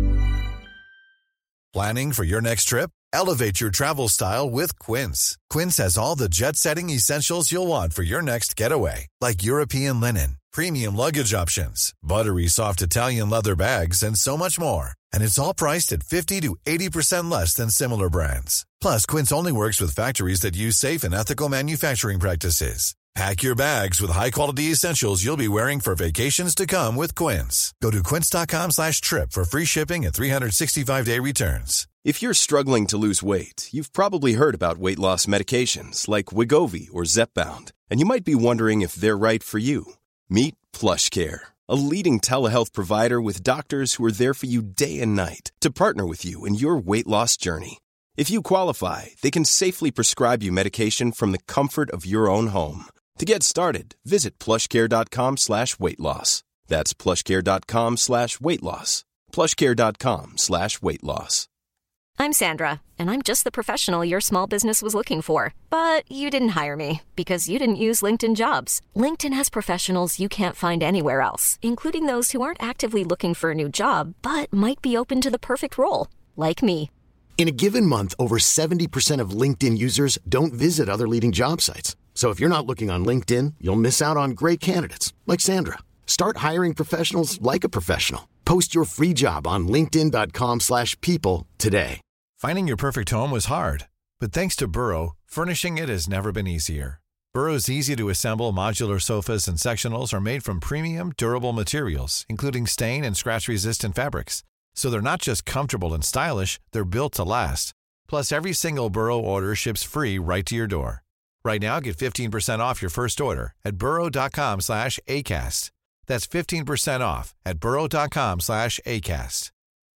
Planning for your next trip? Elevate your travel style with Quince. Quince has all the jet-setting essentials you'll want for your next getaway, like European linen, premium luggage options, buttery soft Italian leather bags, and so much more. And it's all priced at 50 to 80% less than similar brands. Plus, Quince only works with factories that use safe and ethical manufacturing practices. Pack your bags with high-quality essentials you'll be wearing for vacations to come with Quince. Go to quince.com/trip for free shipping and 365-day returns. If you're struggling to lose weight, you've probably heard about weight loss medications like Wegovy or Zepbound, and you might be wondering if they're right for you. Meet PlushCare, a leading telehealth provider with doctors who are there for you day and night to partner with you in your weight loss journey. If you qualify, they can safely prescribe you medication from the comfort of your own home. To get started, visit plushcare.com/weightloss. That's plushcare.com/weightloss. plushcare.com/weightloss. I'm Sandra, and I'm just the professional your small business was looking for. But you didn't hire me because you didn't use LinkedIn Jobs. LinkedIn has professionals you can't find anywhere else, including those who aren't actively looking for a new job, but might be open to the perfect role, like me. In a given month, over 70% of LinkedIn users don't visit other leading job sites. So if you're not looking on LinkedIn, you'll miss out on great candidates like Sandra. Start hiring professionals like a professional. Post your free job on linkedin.com/people today. Finding your perfect home was hard, but thanks to Burrow, furnishing it has never been easier. Burrow's easy-to-assemble modular sofas and sectionals are made from premium, durable materials, including stain and scratch-resistant fabrics. So they're not just comfortable and stylish, they're built to last. Plus, every single Burrow order ships free right to your door. Right now, get 15% off your first order at burrow.com/ACAST. That's 15% off at burrow.com/ACAST.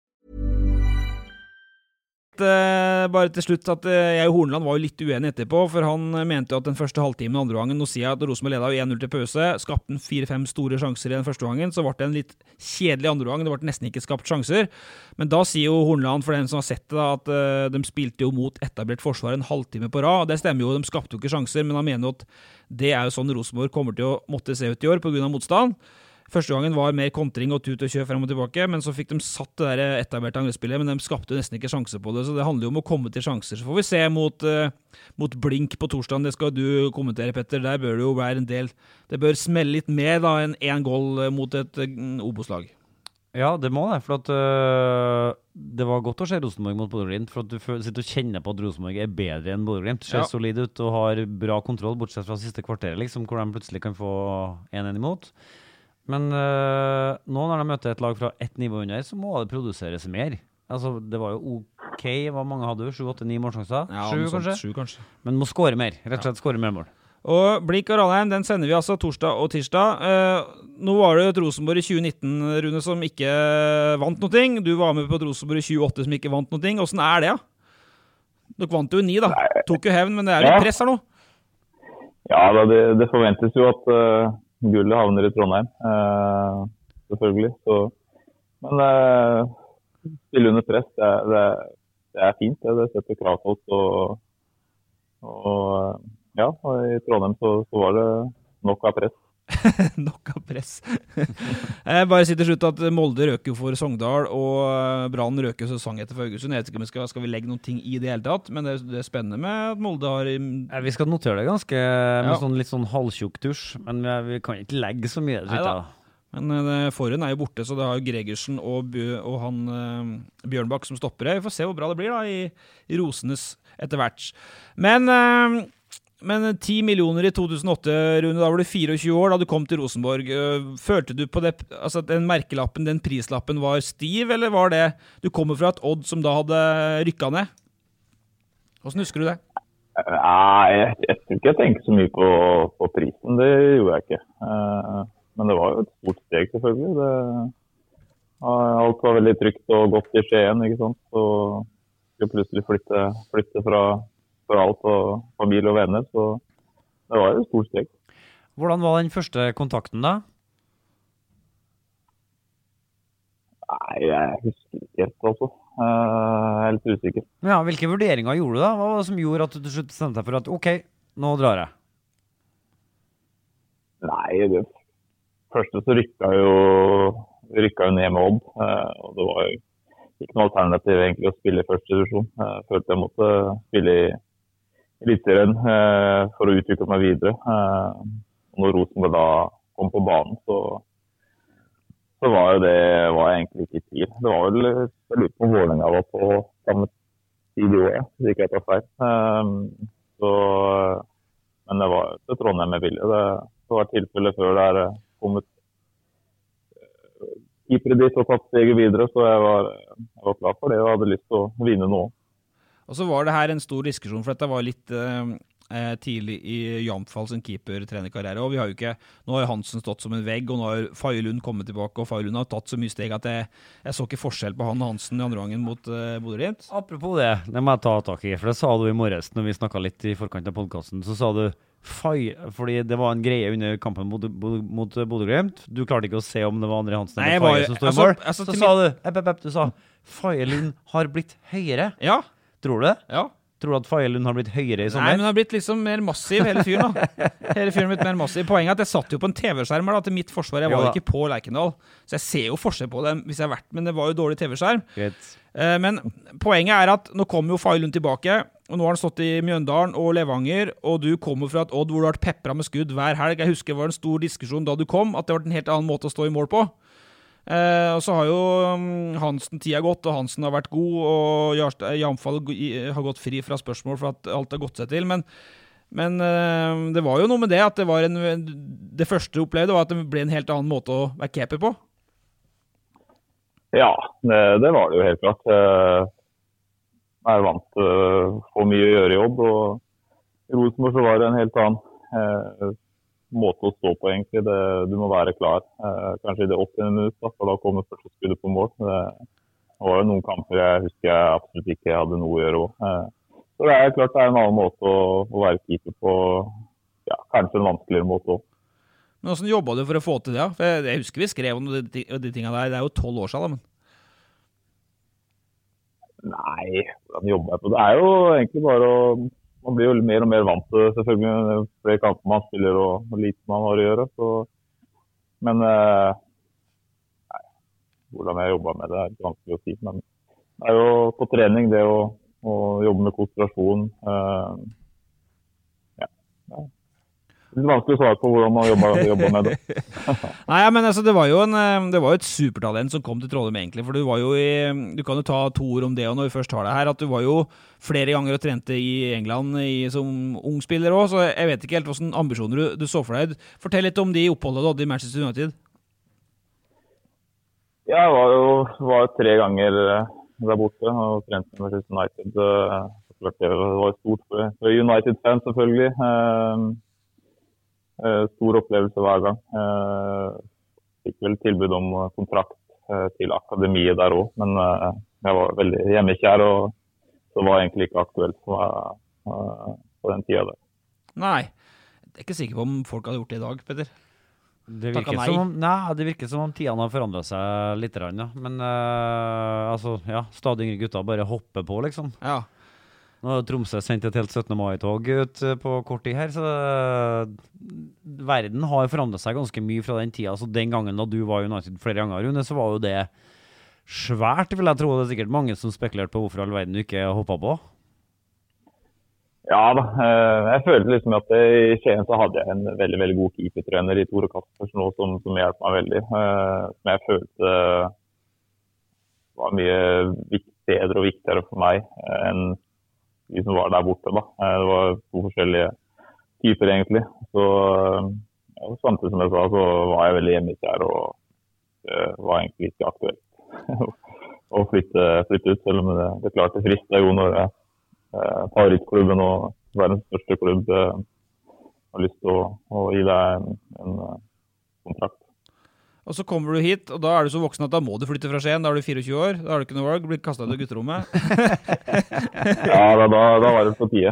Bare til slutt at jeg og Horneland var jo litt uenige etterpå, for han mente jo at den første halvtimen i andre gangen, nå sier jeg at Rosenborg ledet jo 1-0 til pause, skapte 4-5 store sjanser i den første gangen, så ble det en litt kjedelig andre gang, det ble nesten ikke skapt sjanser, men da sier jo Horneland, for den som har sett det, at de spilte jo mot etablert forsvar en halvtime på rad, og det stemmer jo, de skapte jo ikke sjanser, men han mener jo at det jo sånn Rosenborg kommer til å måtte se ut i år på grunn av motstand. Første gangen var mer kontring og tut og kjø frem og tilbake, men så fikk de satt det der etablerte angrepsspillet, men de skapte jo nesten ikke sjanser på det, så det handler jo om å komme til sjanser. Så får vi se mot Blink på torsdagen, det skal du kommentere, Petter, der bør det jo være en del, det bør smelle litt mer da enn en goal mot et Obos-lag. Ja, det må det, for at det var godt å se Rosenborg mot Bodø-Glimt, for at du sitter og kjenner på at Rosenborg bedre enn Bodø-Glimt, ser solid ut og har bra kontroll, bortsett fra siste kvarteret, liksom, hvor de plutselig kan få 1-1 imot. Men nå når de møter et lag fra ett nivå under, så må det produseres mer. Altså, det var jo ok, hva mange hadde, 7, 8, 9 målsjanser? Ja, 7 kanskje. Men må skåre mer, rett og slett skåre mer mål. Og Blink og Ranheim, den sender vi altså torsdag og tirsdag. Nå var det et Rosenborg i 2019, Rune, som ikke vant noe. Du var med på et Rosenborg i 2008 som ikke vant noe. Hvordan det, ja? Dere vant jo 9 da. Tok jo hevn, men det litt press her nå. Ja, det forventes jo at gullet havner i Trondheim, selvfølgelig. Så, men spille under press, det fint. Det setter krav på oss. Og ja, og i Trondheim så var det nok av press. Nok av press. Bare si til slutt at Molde røker jo for Sogndal, og Brann røker sesong etter Haugesund. Jeg vet ikke om skal vi legge noen ting i det hele tatt, men det spennende med at Molde har... Vi skal notere det ganske med litt sånn halvtjukk tusj, men vi kan ikke legge så mye. Men forhånd jo borte, så det har jo Gregersen og han Bjørnbakk som stopper det. Vi får se hvor bra det blir da i Rosenes etter hvert. Men 10 millioner i 2008, Rune, da var du 24 år da du kom til Rosenborg. Følte du på det, altså at den merkelappen, den prislappen var stiv, eller var det, du kommer fra et Odd som da hadde rykket ned? Hvordan husker du det? Jeg tror ikke jeg tenker så mye på prisen, det gjorde jeg ikke. Men det var jo et stort steg selvfølgelig. Alt var veldig trygt og godt i Skien, ikke sant? Så skulle plutselig flytte fra alt og familie og venner, så det var jo et stort steg. Hvordan var den første kontakten da? Nei, jeg husker ikke helt altså. Jeg litt usikker. Ja, hvilke vurderinger gjorde du da? Hva var det som gjorde at du til slutt bestemte deg for at ok, nå drar jeg? Nei, det første så rykket jo ned med Odd, og det var jo ikke noe alternativ egentlig å spille i første divisjon. Jeg følte jeg måtte spille i Eliteserien for å utvikle meg videre. Når Rosenborg da kom på banen, så var jo det egentlig ikke i tvil. Det var vel litt på Vålerenga var på samme tid i året, hvis ikke jeg tar feil. Men det var til Trondheim med vilje. Det var tilfelle før der kom et keepere dit og tatt steget videre, så jeg var klar for det og hadde lyst til å vinne noe. Og så var det her en stor diskusjon, for dette var litt tidlig i Jamfall sin keeper-trenerkarriere, og vi har jo ikke, nå har Hansen stått som en vegg, og nå har Faye Lund kommet tilbake, og Faye Lund har tatt så mye steg at jeg så ikke forskjell på han og Hansen i andre gangen mot Bodø-Glimt. Apropos det må jeg ta tak i, for det sa du i morges når vi snakket litt i forkant av podcasten, så sa du Faye, fordi det var en greie under kampen mot Bodø-Glimt. Du klarte ikke å se om det var André Hansen eller Faye som stod i mål. Så sa du sa Faye Lund har blitt høyere. Ja. Tror du det? Ja. Tror du at Faye Lund har blitt høyere i sommer? Nei, men han har blitt liksom mer massiv, hele fyren da. Hele fyren har blitt mer massiv. Poenget at jeg satt jo på en TV-skjerm da, til mitt forsvar. Jeg var jo ikke på Lerkendal. Så jeg ser jo forskjell på det hvis jeg har vært, men det var jo dårlig TV-skjerm. Men poenget at nå kommer jo Faye Lund tilbake, og nå har han stått i Mjøndalen og Levanger, og du kommer fra et Odd hvor du har vært peppret med skudd hver helg. Jeg husker det var en stor diskusjon da du kom, at det var en helt annen måte å stå i mål på. Og så har jo Hansen tida gått, og Hansen har vært god, og Jamfall har gått fri fra spørsmål for at alt har gått seg til, men det var jo noe med det at det var det første du opplevde var at det ble en helt annen måte å være keeper på. Ja, det var det jo helt klart. er vant til å få mye å gjøre i jobb. Og i Rosenborg så var det en helt annen måte å stå på egentlig. Du må være klar. Kanskje i det 80. minutt, for da kommer første skuddet på mål. Det var jo noen kamper jeg husker jeg absolutt ikke hadde noe å gjøre også. Så det er klart det er en annen måte å være keeper på, ja, kanskje en vanskeligere måte også. Men hvordan jobbet du for å få til det? For jeg husker vi skrev om de tingene der, det er jo 12 år siden. Men... Nei, hvordan jobber jeg på? Det er jo egentlig bare man blir jo mer og mer vant til selvfølgelig flere kamper man spiller og lite man har å gjøre. Så, men nei, hvordan jeg jobber med det er ikke vanskelig å si. Men det er jo på trening det å jobbe med konsentrasjon. Ja. Det er vanskelig å svare på hvordan man jobber med det. Nei, men altså, det var jo et supertalent som kom til Trondheim egentlig, for du kan jo ta 2 ord om det og når vi først tar det her, at du var jo flere ganger og trente i England som ung spiller også, så jeg vet ikke helt hvordan ambisjoner du så for deg. Fortell litt om de oppholdene du hadde i Manchester United. Ja, jeg var 3 ganger der borte og trente med Manchester United. Det var stort for United-fans selvfølgelig. Stor opplevelse hver gang. Fikk vel tilbud om kontrakt til akademiet der også, men jeg var veldig hjemmekjær, og så var egentlig ikke aktuelt på den tiden der. Nei, jeg er ikke sikker på om folk hadde gjort det i dag, Petter. Det virker som om tidene har forandret seg litt, ja. Men altså, ja, stadig yngre gutter bare hopper på, liksom. Ja. Nå har Tromsø sendt et helt 17. mai-tog ut på kort tid her, så verden har forandret seg ganske mye fra den tiden. Så den gangen da du var United flere ganger, Rune, så var jo det svært, vil jeg tro. Det er sikkert mange som spekulerte på hvorfor all verden du ikke hoppet på. Ja da, jeg følte liksom at i Skien så hadde jeg en veldig, veldig god keepertrener i Tore Kaspers nå som hjelper meg veldig. Som jeg følte var mye bedre og viktigere for meg enn de som var der borte da. Det var 2 forskjellige typer egentlig. Så ja, samtidig som jeg sa, så var jeg veldig hjemmekjær og var egentlig ikke aktuelt å flytte ut, selv om det klarte frist jo når Paris-klubben og verdens største klubb har lyst til å gi deg en kontrakt. Og så kommer du hit, og da er du så voksen at da må du flytte fra Skien. Da er du 24 år, da har du ikke noe valg, blir kastet ut av gutterommet. Ja, da var det på tide.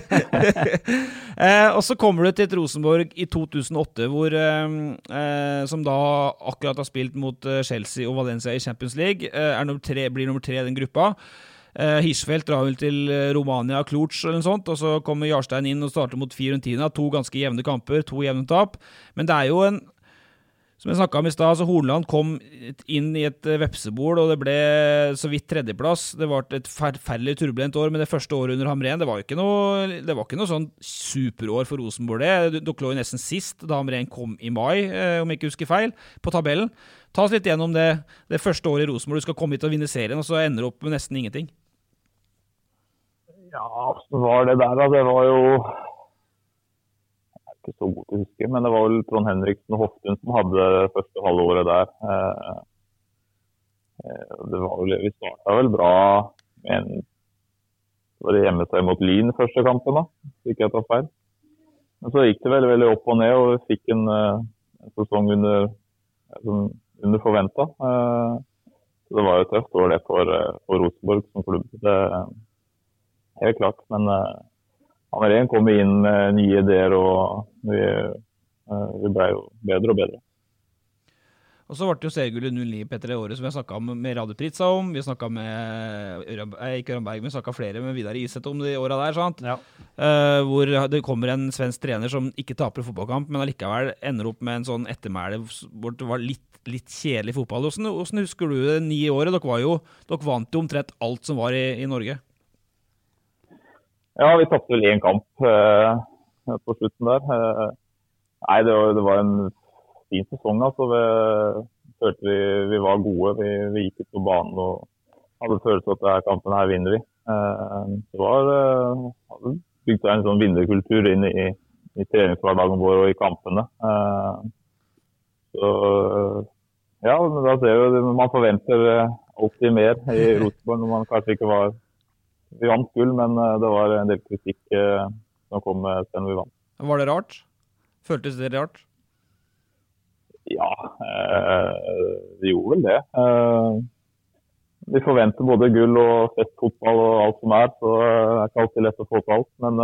Og så kommer du til et Rosenborg i 2008, som da akkurat har spilt mot Chelsea og Valencia i Champions League, blir nummer 3 i den gruppa. Hirschfeldt drar vel til Romania, Kluch eller noe sånt, og så kommer Jarstein inn og starter mot Fiorentina. 2 ganske jevne kamper, 2 jevne tap. Men det er jo som jeg snakket om i sted, så Hornland kom inn i et vepsebol, og det ble så vidt 3.-plass. Det var et forferdelig turbulent år, men det første året under Hamrén, det var ikke noe sånn superår for Rosenborg det. Dere lå jo nesten sist, da Hamrén kom i mai, om jeg ikke husker feil, på tabellen. Ta oss litt gjennom det første året i Rosenborg. Du skal komme hit og vinne serien, og så ender du opp med nesten ingenting. Ja, så var det der da. Det var jo ikke så god til å huske, men det var vel Trond Henriksen og Hoftun som hadde første halvåret der. Vi startet vel bra, men var det hjemme seg mot Lyn første kampen da, ikke jeg tar feil. Men så gikk det veldig, veldig opp og ned, og vi fikk en sesong under forventet. Så det var jo tøft år det for Rosenborg som klubb. Det er helt klart, men Hamrén kom inn med nye ideer, og vi ble jo bedre og bedre. Og så ble det jo seriegull i 09 Petter det året som vi har snakket med Radio Pritza om. Vi snakket med, ikke Ørnberg, men vi snakket flere med Vidar Iseth om de årene der, sant? Ja. Hvor det kommer en svensk trener som ikke taper fotballkamp, men allikevel ender opp med en sånn ettermæle hvor det var litt kjedelig fotball. Hvordan husker du det 9 året? Dere vant jo omtrent alt som var i Norge. Ja, vi tappte vel 1 kamp på slutten der. Nei, det var en fin sesong. Altså. Vi følte vi var gode. Vi gikk ut på banen og hadde følelse at kampen her vinner vi. Det hadde bygd seg en sånn vinnerkultur inn i treningshverdagen vår og i kampene. Så ja, men da ser vi man forventer alltid mer i Rosenborg når man kanskje ikke var vi vant gull, men det var en del kritikk som kom sen vi vant. Var det rart? Føltes det rart? Ja, vi gjorde vel det. Vi forventer både gull og festfotball og alt som så det ikke alltid lett å få til alt. Men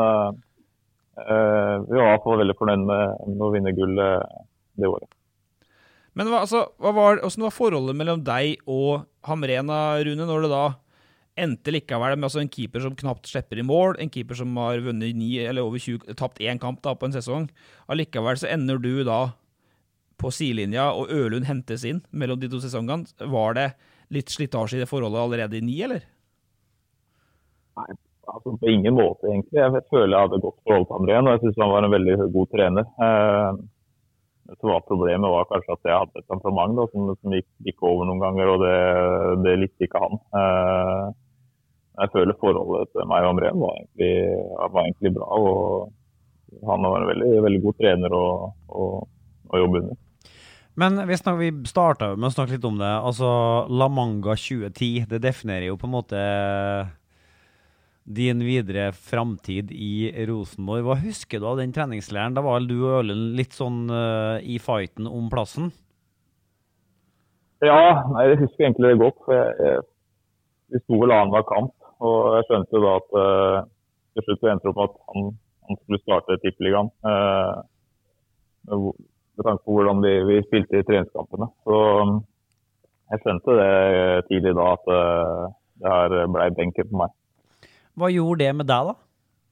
vi var i hvert fall veldig fornøyd med å vinne gull det året. Men hvordan var forholdet mellom deg og Hamrén, Rune, når det da endte likevel med en keeper som knapt slipper i mål, en keeper som har vunnet 9 eller over 20, tapt 1 kamp da, på en sesong. Allikevel så ender du da på sidelinja, og Ølund hentes inn mellom de 2 sesongene. Var det litt slitasje i det forholdet allerede i 9, eller? Nei, altså på ingen måte egentlig. Jeg føler jeg hadde godt forhold til Hamrén, og jeg synes han var en veldig god trener. Så var problemet var kanskje at jeg hadde et temperament da, som gikk over noen ganger, og det likte ikke han. Jeg føler forholdet til meg og Hamrén var egentlig bra, og han var en veldig, veldig god trener å jobbe under. Men vi startet med å snakke litt om det. Altså, La Manga 2010, det definerer jo på en måte din videre framtid i Rosenborg. Hva husker du av den treningslæren? Da var du og Ølund litt sånn i fighten om plassen? Ja, nei, jeg husker egentlig det godt. Vi sto vel annenhver kamp, og jeg skjønte jo da at til slutt vi endte opp at han skulle starte tippeligaen. Med tanke på hvordan vi spilte i treningskampene. Så jeg skjønte det tidlig da at det her ble benken for meg. Hva gjorde det med deg da?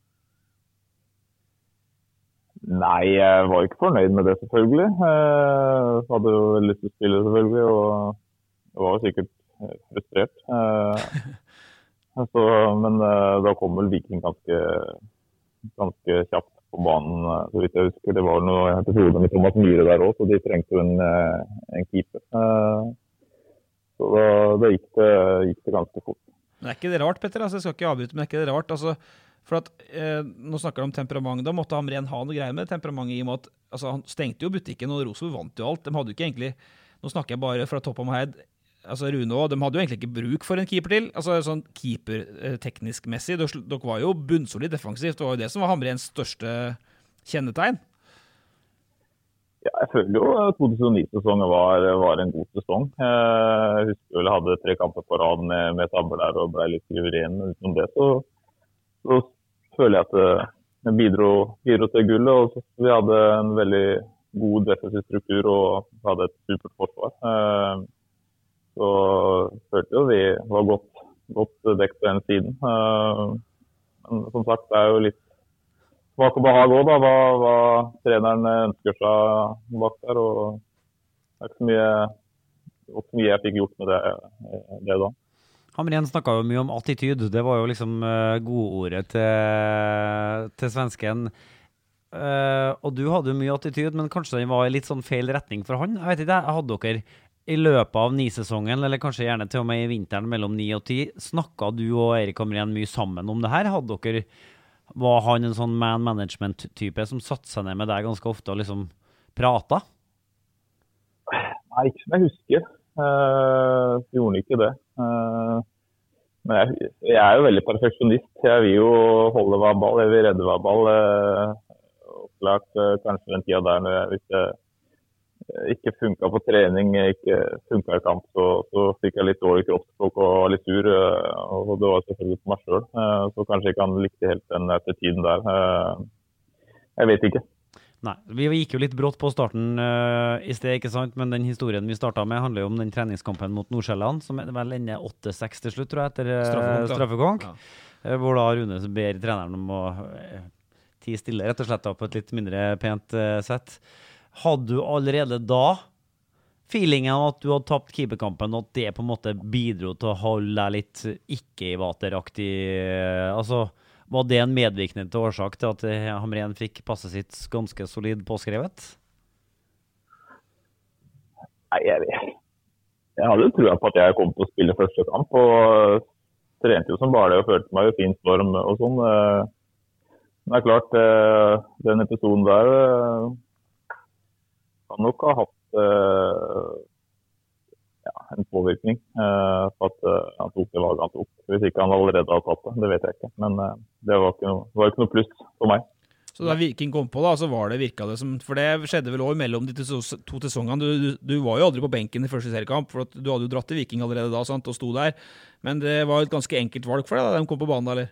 Nei, jeg var ikke fornøyd med det selvfølgelig. Jeg hadde jo lyst til å spille selvfølgelig, og jeg var jo sikkert frustrert. Men da kom vel Viking ganske kjapt på banen, så vidt jeg husker. Det var noe episode med Thomas Myhre der også, så de trengte jo en keeper. Så da gikk det ganske fort. Men ikke det rart, Petter? Altså, jeg skal ikke avbryte, men ikke det rart? Altså, for at, nå snakker de om temperament, da måtte Hamrén ha noe greier med temperamentet i og med at altså, han stengte jo butikken, og Rosenborg vant jo alt. De hadde jo ikke egentlig, nå snakker jeg bare fra topp av meg, altså Rune også, de hadde jo egentlig ikke bruk for en keeper til, altså sånn keeper-teknisk messig. Dere var jo bunnsolid defensivt, det var jo det som var Hamréns største kjennetegn. Ja, jeg føler jo 2009-sesongen var en god sesong. Jeg husker vel jeg hadde 3 kamper på rad med tabber der og ble litt skriverien, men utenom det så føler jeg at det bidro til gullet, og så vi hadde en veldig god defensiv struktur og hadde et supert forsvar. Så følte jo vi var godt dekket på den siden. Men som sagt, det jo litt smak og behag også, da, hva treneren ønsker seg bak der, og det ikke så mye jeg fikk gjort med det da. Hamrén snakket jo mye om attitude, det var jo liksom godordet til svensken. Og du hadde jo mye attitude, men kanskje den var i litt sånn feil retning for han. Jeg vet ikke, hadde dere i løpet av 9-sesongen, eller kanskje gjerne til og med i vinteren mellom 9 og 10, snakket du og Erik Hamrén mye sammen om det her? Var han en sånn man-management-type som satte seg ned med deg ganske ofte og liksom pratet? Nei, ikke som jeg husker. Jeg gjorde ikke det. Men jeg jo veldig perfeksjonist. Jeg vil jo holde hver ball, jeg vil redde hver ball. Klart, kanskje den tida der hvis jeg ikke funket på trening, ikke funket i kamp, så fikk jeg litt dårlig kroppsspråk og var litt sur, og det var selvfølgelig for meg selv. Så kanskje ikke han likte helt den etter tiden der. Jeg vet ikke. Nei, vi gikk jo litt brått på starten i sted, ikke sant? Men den historien vi startet med handler jo om den treningskampen mot Nordsjælland, som vel ender 8-6 til slutt, tror jeg, etter straffekonk. Ja. Hvor da Rune ber treneren om å tie stille, rett og slett da, på et litt mindre pent sett. Hadde du allerede da feelingen av at du hadde tapt keeperkampen, og at det på en måte bidro til å holde deg litt ikke-i-vateraktig? Altså, var det en medvirkende til årsak til at Hamrén fikk passet sitt ganske solid påskrevet? Nei, jeg hadde jo troet på at jeg kom til å spille første kamp, og trente jo som bare det, og følte meg jo fin storm og sånn. Men det klart, den episoden der kan nok ha hatt en påvirkning på at han tok det valget han tok. Hvis ikke han allerede hadde tatt det vet jeg ikke. Men det var ikke noe pluss for meg. Så da Viking kom på da, så virket det som, for det skjedde vel også mellom de to sesongene. Du var jo aldri på benken i første seriekamp, for at du hadde jo dratt til Viking allerede da, sant, og sto der. Men det var et ganske enkelt valg for deg da de kom på banen, eller?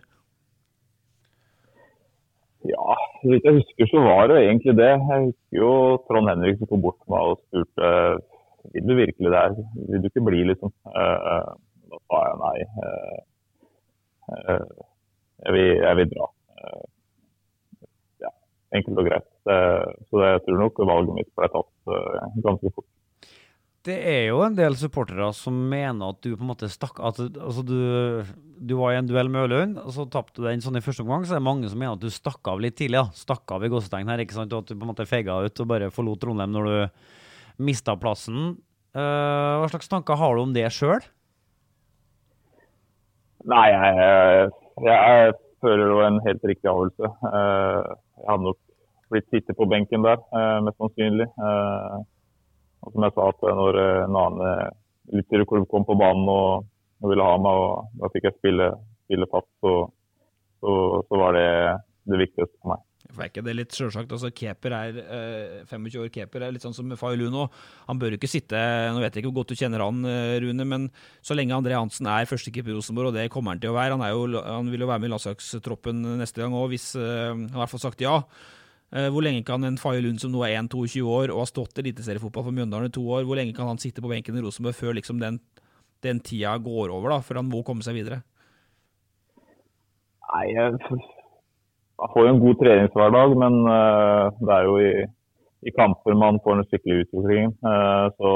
Ja, hvis jeg husker så var det egentlig det. Jeg husker jo Trond Henrik som kom bort med meg og spurte, vil du virkelig det her? Vil du ikke bli liksom? Da sa jeg nei. Jeg vil dra. Enkelt og greit. Så jeg tror nok valget mitt ble tatt ganske fort. Det jo en del supportere som mener at du på en måte stakk, altså du var i en duell med Ølund, og så tappte du den sånn i første omgang, så det mange som mener at du stakk av litt tidlig, stakk av i gåsetegn her, ikke sant, og at du på en måte fega ut og bare forlot Trondheim når du mistet plassen. Hva slags tanker har du om det selv? Nei, jeg føler det var en helt riktig avgjørelse. Jeg hadde nok blitt sittet på benken der, mest sannsynlig. Og som jeg sa, at når en annen lytterklubb kom på banen og ville ha meg, og da fikk jeg spille fast, så var det viktigste for meg. For ikke det litt selvsagt, altså Keper 25 år Keper litt sånn som Faye Lund, og han bør ikke sitte, nå vet jeg ikke hvor godt du kjenner han, Rune, men så lenge André Hansen førstekeeper i Rosenborg, og det kommer han til å være, han vil jo være med i landslagstroppen neste gang også, hvis han har i hvert fall sagt ja. Hvor lenge kan en Faye Lund som nå 22 år og har stått i eliteseriefotball for Mjøndalen i 2 år, hvor lenge kan han sitte på benken i Rosenborg før liksom den tida går over da, før han må komme seg videre? Nei, jeg får jo en god treningshverdag, men det jo i kamper man får en skikkelig utvikling, så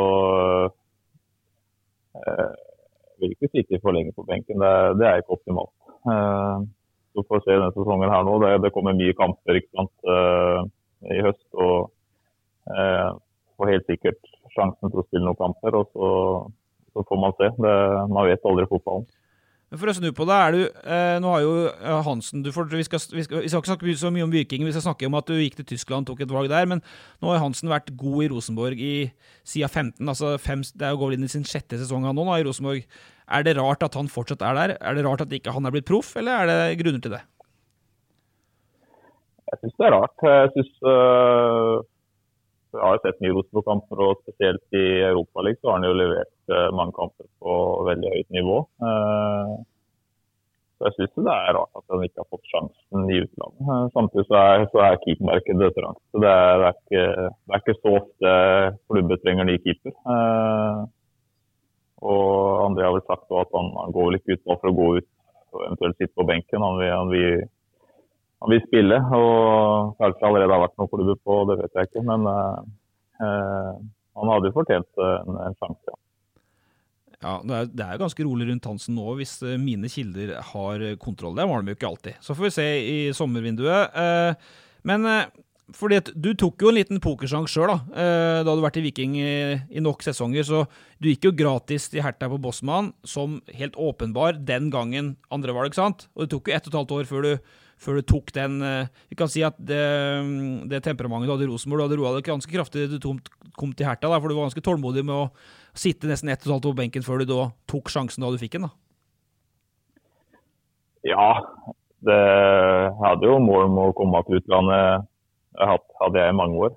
jeg vil ikke sitte for lenge på benken, det ikke optimalt. Så får vi se denne sesongen her nå. Det kommer mye kamper ikke sant, i høst, og får helt sikkert sjansen til å spille noen kamper, og så får man se. Man vet aldri fotballen. Men for å snu på det, nå har jo Hansen, vi skal ikke snakke så mye om Viking, vi skal snakke om at du gikk til Tyskland, tok et valg der, men nå har Hansen vært god i Rosenborg siden 15, altså det går inn i sin 6. sesong nå i Rosenborg. Det rart at han fortsatt der? Det rart at ikke han blitt proff, eller det grunner til det? Jeg synes det rart. Jeg har sett mye Rosenborg-kamper, og spesielt i Europa så har han jo levert mange kamper på veldig høyt nivå. Så jeg synes det rart at han ikke har fått sjansen i utlandet. Samtidig så keepermarkedet trangt. Så det ikke så ofte klubber trenger ny keeper. Og André har vel sagt at han går vel ikke ut for å gå ut og eventuelt sitte på benken. Han vil spille, og kanskje allerede har vært noen klubber på, det vet jeg ikke, men han hadde jo fortjent en sjanse. Ja, det ganske rolig rundt Hansen nå, hvis mine kilder har kontroll. Det var de jo ikke alltid. Så får vi se i sommervinduet. Men fordi at du tok jo en liten pokersjanse selv da du vært i Viking i nok sesonger, så du gikk jo gratis til Hertha på Bosman, som helt åpenbar den gangen andre var det, ikke sant? Og det tok jo 1,5 år før du tok den, vi kan si at det temperamentet du hadde i Rosenborg, du hadde roet det ganske kraftig du kom til Hertha da, for du var ganske tålmodig med å sitte nesten 1,5 år på benken før du da tok sjansen da du fikk den da. Ja, jeg hadde jo mål om å komme til utlandet, hadde jeg i mange år.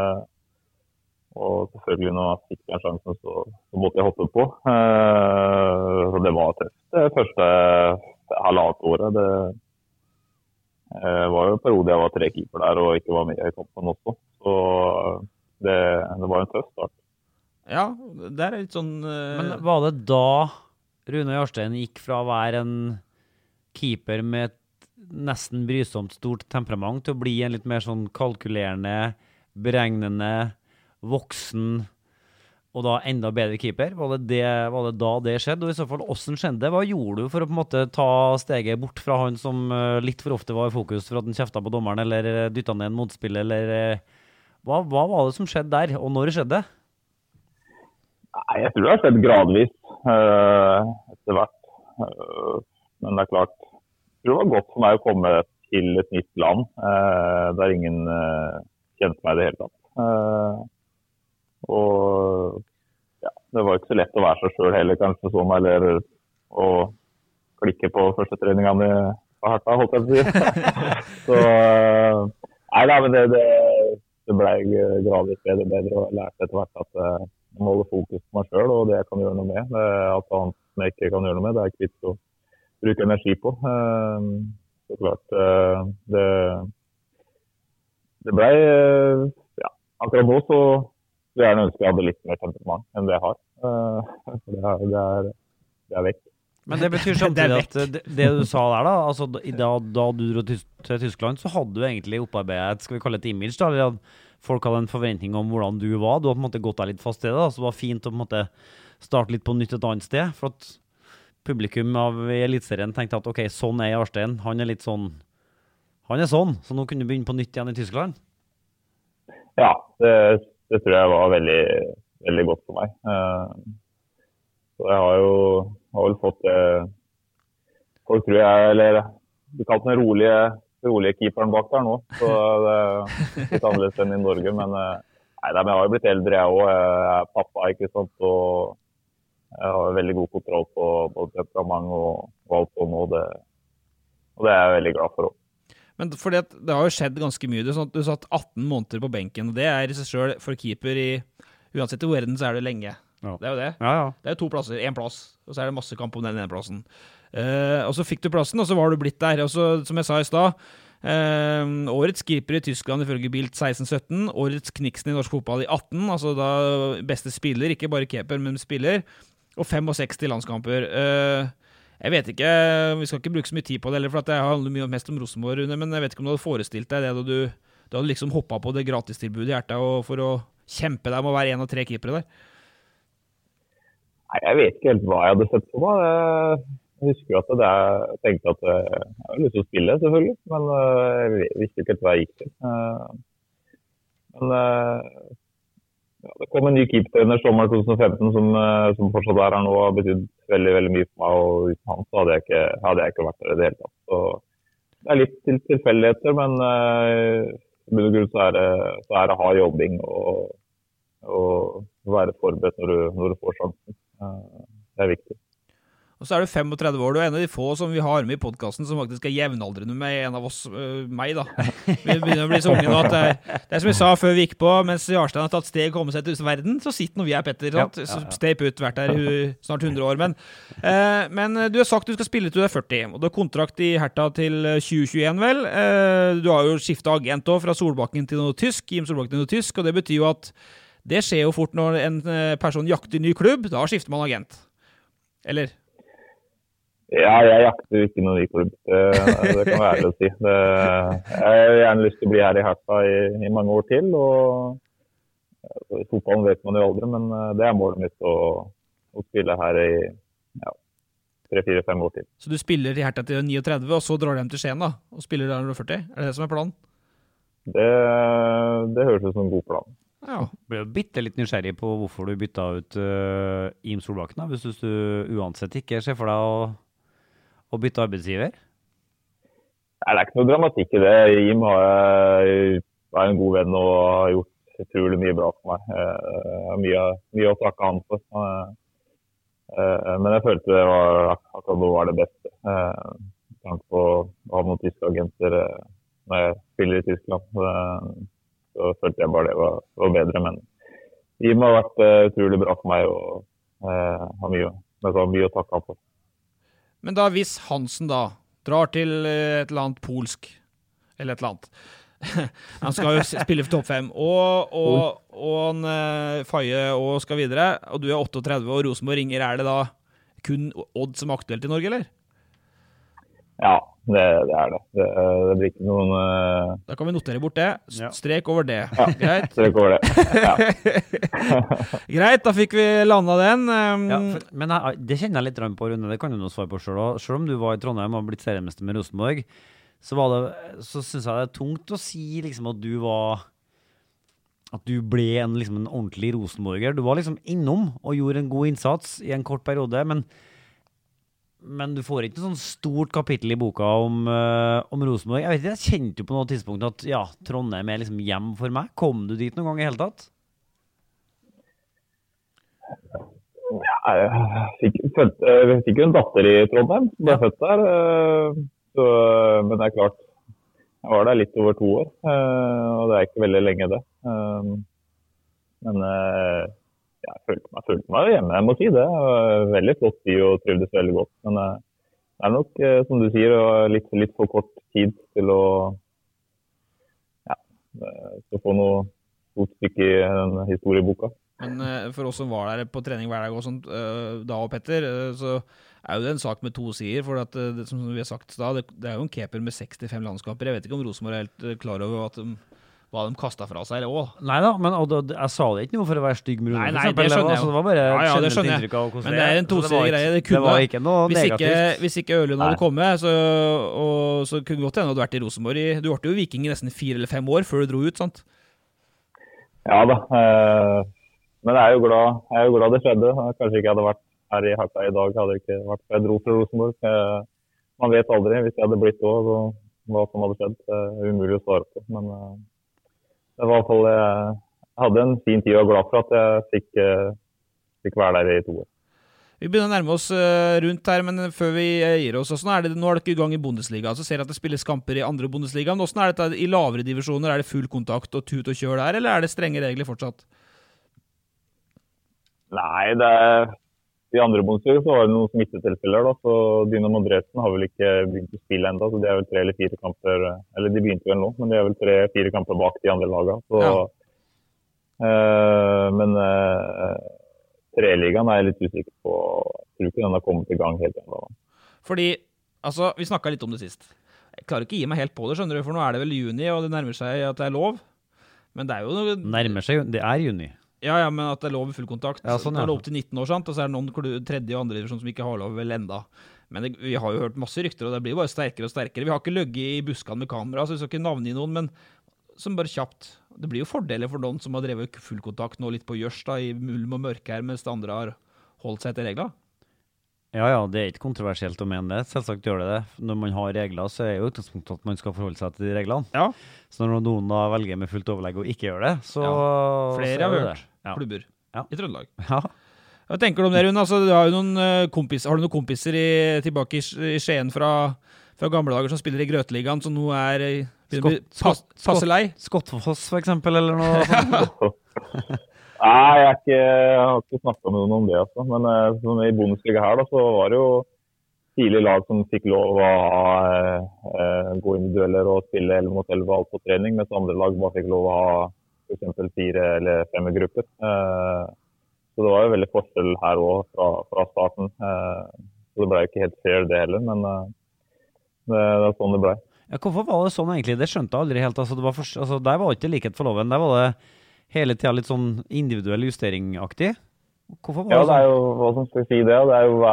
Og selvfølgelig når jeg fikk den sjansen, så måtte jeg hoppe på. Så det var tøft. Det første halvannet året, det var jo en periode jeg var 3 keeper der, og ikke var med i kampen også. Så det var en tøff start. Ja, det litt sånn... Men var det da Rune Jarstein gikk fra å være en keeper med et nesten brysomt stort temperament til å bli en litt mer sånn kalkulerende, beregnende, voksen og da enda bedre keeper? Var det da det skjedde? Og i så fall, hvordan skjedde det? Hva gjorde du for å på en måte ta steget bort fra han som litt for ofte var i fokus for at han kjeftet på dommeren eller dyttet ned en motspill, eller hva var det som skjedde der, og når skjedde det? Nei, jeg tror det har skjedd gradvis etter hvert, men det klart jeg tror det var godt for meg å komme til et nytt land, der ingen kjente meg i det hele tatt. Og ja, det var ikke så lett å være seg selv heller, kanskje sånn, eller å klikke på første treningene på Herta, holdt jeg på å si. Så, nei da, men det ble gradvis bedre, og jeg lærte etter hvert at jeg må holde fokus på meg selv, og det jeg kan gjøre noe med. Alt annet som jeg ikke kan gjøre noe med, det kvitt å bruke energi på. Så klart, det ble, akkurat nå så jeg gjerne ønsker jeg hadde litt mer temperament enn det jeg har. For det vekk. Men det betyr samtidig at det du sa der da, altså da du dro til Tyskland, så hadde du egentlig opparbeidet, skal vi kalle det et image da, eller at folk hadde en forventning om hvordan du var, du har på en måte gått deg litt fast i det da, så det var fint å på en måte starte litt på nytt et annet sted, for at publikum av elitserien tenkte at ok, sånn Jarstein, han er litt sånn, han er sånn, så nå kunne du begynne på nytt igjen i Tyskland. Ja, det tror jeg var veldig, veldig godt for meg. Så jeg har vel fått folk tror jeg, eller du kalte den rolige keeperen bak der nå, så det er litt annerledes enn i Norge, men jeg har jo blitt eldre jeg også, jeg er pappa, ikke sant, og jeg har veldig god kontroll på både temperament og alt sånn, og det er jeg veldig glad for også. Men fordi at det har jo skjedd ganske mye, du satt 18 måneder på benken, og det er i seg selv for keeper uansett i verden så er det lenge. Ja. Det er jo det. Ja. Det er 2 plasser, 1 plass, og så er det masse kamp om den ene plassen. Og så fikk du plassen, og så var du blitt der. Og så, som jeg sa i sted, årets keeper i Tyskland ifølge Bild 16-17, årets Kniksen i norsk fotball i 18, altså da beste spiller, ikke bare keeper, men spiller, og 65 landskamper. Jeg vet ikke, vi skal ikke bruke så mye tid på det, for det handler mye mest om Rosenborg, Rune, men jeg vet ikke om du hadde forestilt deg det da du hadde liksom hoppet på det gratistilbudet i hjertet for å kjempe deg med å være en av 3 keepere der. Nei, jeg vet ikke helt hva jeg hadde sett på meg. Jeg husker at jeg tenkte at jeg hadde lyst til å spille, selvfølgelig, men jeg visste ikke helt hva jeg gikk til. Men det kom en ny keepertrener sommeren 2015 som fortsatt er her nå og har betydd veldig, veldig mye for meg, og uten han så hadde jeg ikke vært der i det hele tatt. Så det er litt tilfeldigheter, men i bunn og grunn så er det hard jobbing og være forberedt når du får sjansen. Det er viktig. Og så er du 35 år, du er en av de få som vi har med i podcasten som faktisk er jevnaldrende med en av oss, meg da. Vi begynner å bli så unge nå at det er som vi sa før vi gikk på, mens Jarstein har tatt steg og kommet seg til verden, så sitter nå vi her, Petter, stay put, vært der snart 100 år, men du har sagt du skal spille til du er 40, og du har kontrakt i Herta til 2021 vel, du har jo skiftet agent også fra Solbakken til noe tysk, Jim Solbakken til noe tysk, og det betyr jo at det skjer jo fort når en person jakter ny klubb, da skifter man agent. Eller? Ja, jeg jakter jo ikke noen ny klubb. Det kan være ærlig å si. Jeg har gjerne lyst til å bli her i Herta i mange år til, og i fotballen vet man jo aldri, men det er målet mitt å spille her i 3-4-5 år til. Så du spiller i Herta til 39, og så drar du hjem til Skien da, og spiller der når du er 40? Er det det som er planen? Det høres ut som en god plan. Ja, ble jo bitte litt nysgjerrig på hvorfor du bytta ut Jim Solbakken da, hvis du uansett ikke ser for deg å bytte arbeidsgiver? Nei, det er ikke noe dramatikk i det. Jim er en god venn og har gjort utrolig mye bra for meg. Jeg har mye å takke han for. Men jeg følte det var det beste. Tanke på å ha noen tyske agenter når jeg spiller i Tyskland. Så følte jeg bare det var bedre, men Jim har vært utrolig bra for meg og har mye å takke han for. Men da hvis Hansen da drar til et eller annet polsk, eller et eller annet, han skal jo spille for topp 5, og han feier og skal videre, og du er 38 og Rosenborg ringer, er det da kun Odd som er aktuelt i Norge, eller? Ja, det er det. Det blir ikke noen... Da kan vi notere bort det. Strek over det. Ja, greit? Strek over det. Ja. Greit, da fikk vi landet den. Men det kjenner jeg litt på, Rune. Det kan du nå svare på selv. Selv om du var i Trondheim og blitt seriemester med Rosenborg, så synes jeg det er tungt å si liksom, at du ble en ordentlig Rosenborger. Du var liksom innom og gjorde en god innsats i en kort periode, men du får ikke sånn stort kapittel i boka om Rosenborg. Jeg vet ikke, jeg kjente jo på noe tidspunkt at ja, Trondheim er liksom hjem for meg. Kom du dit noen gang i hele tatt? Jeg fikk jo en datter i Trondheim, som ble født der. Så, men det klart, jeg var der litt over 2 år, og det ikke veldig lenge det. Men jeg følte meg hjemme, jeg må si det. Veldig flott by og trivdes veldig godt. Men det nok, som du sier, litt for kort tid til å få noe stort stykke i den historieboka. Men for oss som var der på trening hver dag og sånt, da og Petter, så jo det en sak med 2 sider, for at, det, som vi har sagt da, det jo en keeper med 65 landskamper. Jeg vet ikke om Rosenborg helt klar over hva de kastet fra seg, eller også. Neida, men jeg sa det ikke noe for å være stygg med Rune. Nei, det skjønner jeg jo. Det var bare det skjønner jeg. Men det en 2-sidig greie. Det var ikke noe negativt. Hvis ikke Ørlund hadde kommet, så kunne det godt hende at du vært i Rosenborg. Du ble jo viking i nesten 4 eller 5 år før du dro ut, sant? Ja da, men jeg jo glad det skjedde. Kanskje ikke jeg hadde vært her i Harta i dag, hadde ikke vært for jeg dro fra Rosenborg. Man vet aldri hvis jeg hadde blitt også, hva som hadde skjedd. Det umulig å svare på, men det var I hvert fall, jeg hadde en fin tid og glad for at jeg fikk være der i 2 år. Vi begynner å nærme oss rundt her, men før vi gir oss, nå dere ikke I gang i Bundesliga, så ser jeg at det spilles kamper I andre Bundesliga, men hvordan dette I lavere divisjoner? Det full kontakt og tut og kjør der, eller det strenge regler fortsatt? Nei, I andre Bundesliga så var det noen smittetilfeller, da, så Dynamo Dresden har vel ikke begynt å spille enda, så de vel 3 eller 4 kamper, eller de begynte vel nå, men de vel 3-4 kamper bak de andre lagene, så, men 3-ligaen jeg litt usikker på, jeg tror ikke den har kommet I gang helt enda. Fordi, altså, vi snakket litt om det sist. Jeg klarer ikke å gi meg helt på det, skjønner du, for nå det vel juni, og det nærmer seg at det lov, men det jo noe... Nærmer seg, det juni. Ja, men at det lov I full kontakt. Ja, sånn, det lov til 19 år, sant? Og så det noen tredje og andre divisjon som ikke har lov vel enda. Men vi har jo hørt masse rykter, og det blir bare sterkere og sterkere. Vi har ikke løgget I buskene med kamera, så vi skal ikke navne I noen, men som bare kjapt. Det blir jo fordeler for noen som har drevet full kontakt nå litt på gjørs da, I mulm og mørke her, mens det andre har holdt seg til regler. Ja, det ikke kontroversielt å mene det. Selvsagt gjør det. Når man har regler, så jo utgangspunktet at man skal forholde seg til de reglene. Ja. Så når noen da velger med fullt overlegg og ikke gjør det, så... Flere har hørt klubber I Trøndelag. Ja. Hva tenker du om det, Rune? Altså, du har jo noen kompiser, har du noen kompiser tilbake I Skien fra gamle dager som spiller I Grøteligaen, som nå passe lei? Skottfoss, for eksempel, eller noe sånt? Nei, jeg har ikke snakket med noen om det, altså. Men I Bundesliga her da, så var det jo tidlig lag som fikk lov å gå individueller og spille 11 mot 11 alt på trening, mens andre lag bare fikk lov å ha for eksempel 4 eller 5 grupper. Så det var jo veldig forskjell her også fra starten. Så det ble jo ikke helt fair det heller, men det sånn det ble. Ja, hvorfor var det sånn egentlig? Det skjønte jeg aldri helt. Altså, der var ikke likhet for loven. Der var det hele tiden litt sånn individuell justeringaktig. Hvorfor var det sånn? Ja, det jo, hva som skal si det, det jo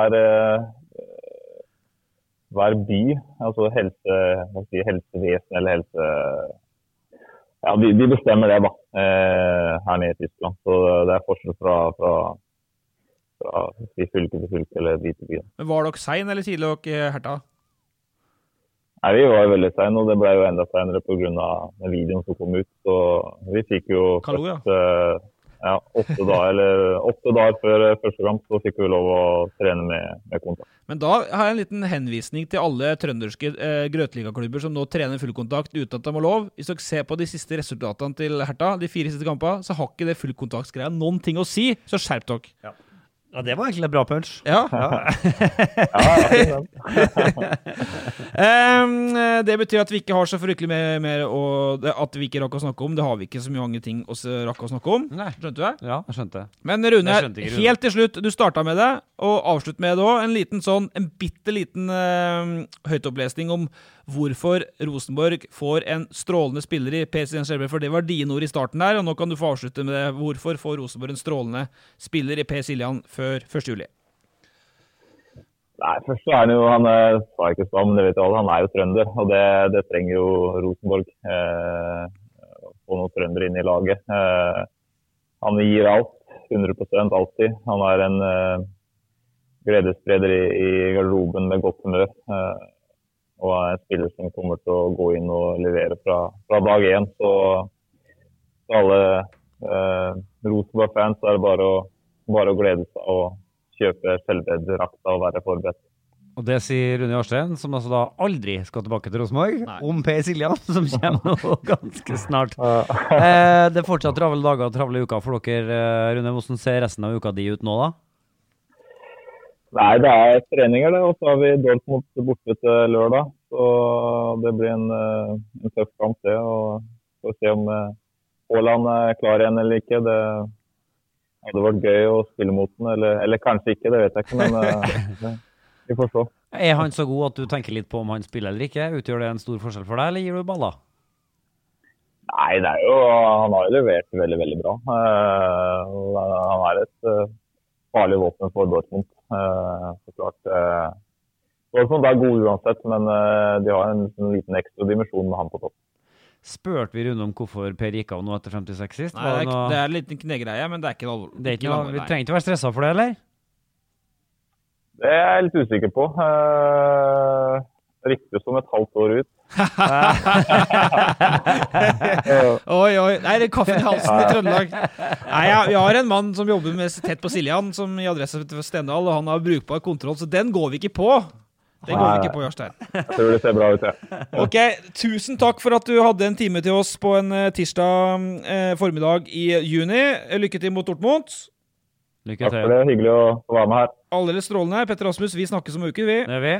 hver by, altså helsevesen eller helse... Ja, de bestemmer det da, her nede I Tyskland. Så det forskjell fra fylke til fylke eller by til by. Men var dere sein eller tidlig dere Herta? Nei, vi var veldig sein, og det ble jo enda senere på grunn av den videoen som kom ut. Så vi fikk jo først, 8 dager før første kamp, så fikk vi lov å trene med kontakt. Men da har jeg en liten henvisning til alle trønderske grøtligaklubber som nå trener full kontakt uten at de har lov. Hvis dere ser på de siste resultatene til Herta, de 4 siste kampene, så har ikke det full kontaktsgreia noen ting å si, så skjerp dere. Ja, det var egentlig en bra punch. Ja. Det betyr at vi ikke har så fryktelig mer og at vi ikke rakk å snakke om. Det har vi ikke så mange ting å rakk å snakke om. Nei. Skjønte du det? Ja, jeg skjønte. Men Rune, helt til slutt, du startet med det, og avslutt med det også. En bitteliten høytopplesning om hvorfor Rosenborg får en strålende spiller I PC Skjelbred, for det var dine ord I starten der, og nå kan du få avslutte med det. Hvorfor får Rosenborg en strålende spiller I P. Siljan før 1. juli? Nei, først så han jo, han sa ikke så, men det vet jo alle, han jo trønder, og det trenger jo Rosenborg få noen trønder inn I laget. Han gir alt, 100% alltid. Han en gledesspreder I garderoben med godt humør, og en spiller som kommer til å gå inn og levere fra dag 1. Så alle Rosenborg-fans det bare å glede seg og kjøpe selvbedrakta og være forberedt. Og det sier Rune Jarstein, som altså da aldri skal tilbake til Rosenborg, om Per Siljan, som kommer nå ganske snart. Det er fortsatt travle dager og travle uker for dere, Rune. Hvordan ser resten av uka di ut nå da? Nei, det er treninger det, og så har vi Dortmund borte til lørdag. Så det blir en tøff kamp det, og får se om Haaland er klar igjen eller ikke. Det hadde vært gøy å spille mot den, eller kanskje ikke, det vet jeg ikke, men vi får se. Er han så god at du tenker litt på om han spiller eller ikke? Utgjør det en stor forskjell for deg, eller gir du baller? Nei, det er jo, han har jo levert veldig, veldig bra. Han er et farlig våpen for Dortmund. Så klart, Dortmund er god uansett, men de har en liten ekstra dimensjon med han på topp. Spurte vi Rune om hvorfor Per gikk av nå etter 56 sist? Nei, det er en liten knegreie, men det er ikke noe alvorlig. Det er ikke noe, vi trenger ikke være stresset for det, eller? Det er jeg litt usikker på. Riktig som et halvt år ut. Oi. Nei, det er kaffen i halsen i Trøndelag. Nei, vi har en mann som jobber tett på Siljan, som i adresse til Stendal, og han har brukbar kontroll, så den går vi ikke på. Jarstein. Jeg tror det ser bra ut, ja. Ok, tusen takk for at du hadde en time til oss på en tirsdag formiddag i juni. Lykke til mot Dortmund. Lykke til. Takk for det, hyggelig å være med her. Alldeles strålende. Petter Rasmus, vi snakkes om uker, vi. Det er vi.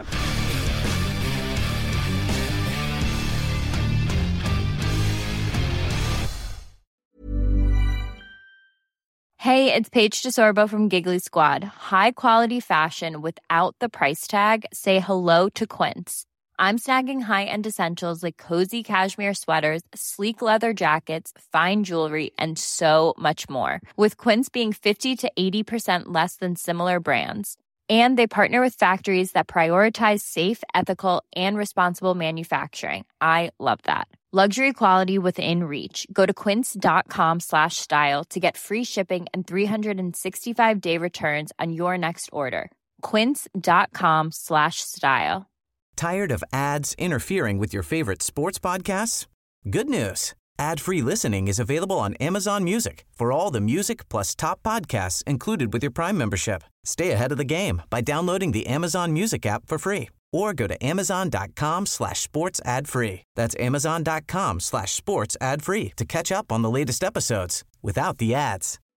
Hey, it's Paige DeSorbo from Giggly Squad. High quality fashion without the price tag. Say hello to Quince. I'm snagging high-end essentials like cozy cashmere sweaters, sleek leather jackets, fine jewelry, and so much more. With Quince being 50 to 80% less than similar brands. And they partner with factories that prioritize safe, ethical, and responsible manufacturing. I love that. Luxury quality within reach. Go to quince.com/style to get free shipping and 365-day returns on your next order. Quince.com/style. Tired of ads interfering with your favorite sports podcasts? Good news. Ad-free listening is available on Amazon Music for all the music plus top podcasts included with your Prime membership. Stay ahead of the game by downloading the Amazon Music app for free or go to amazon.com/sports ad-free. That's amazon.com/sports ad-free to catch up on the latest episodes without the ads.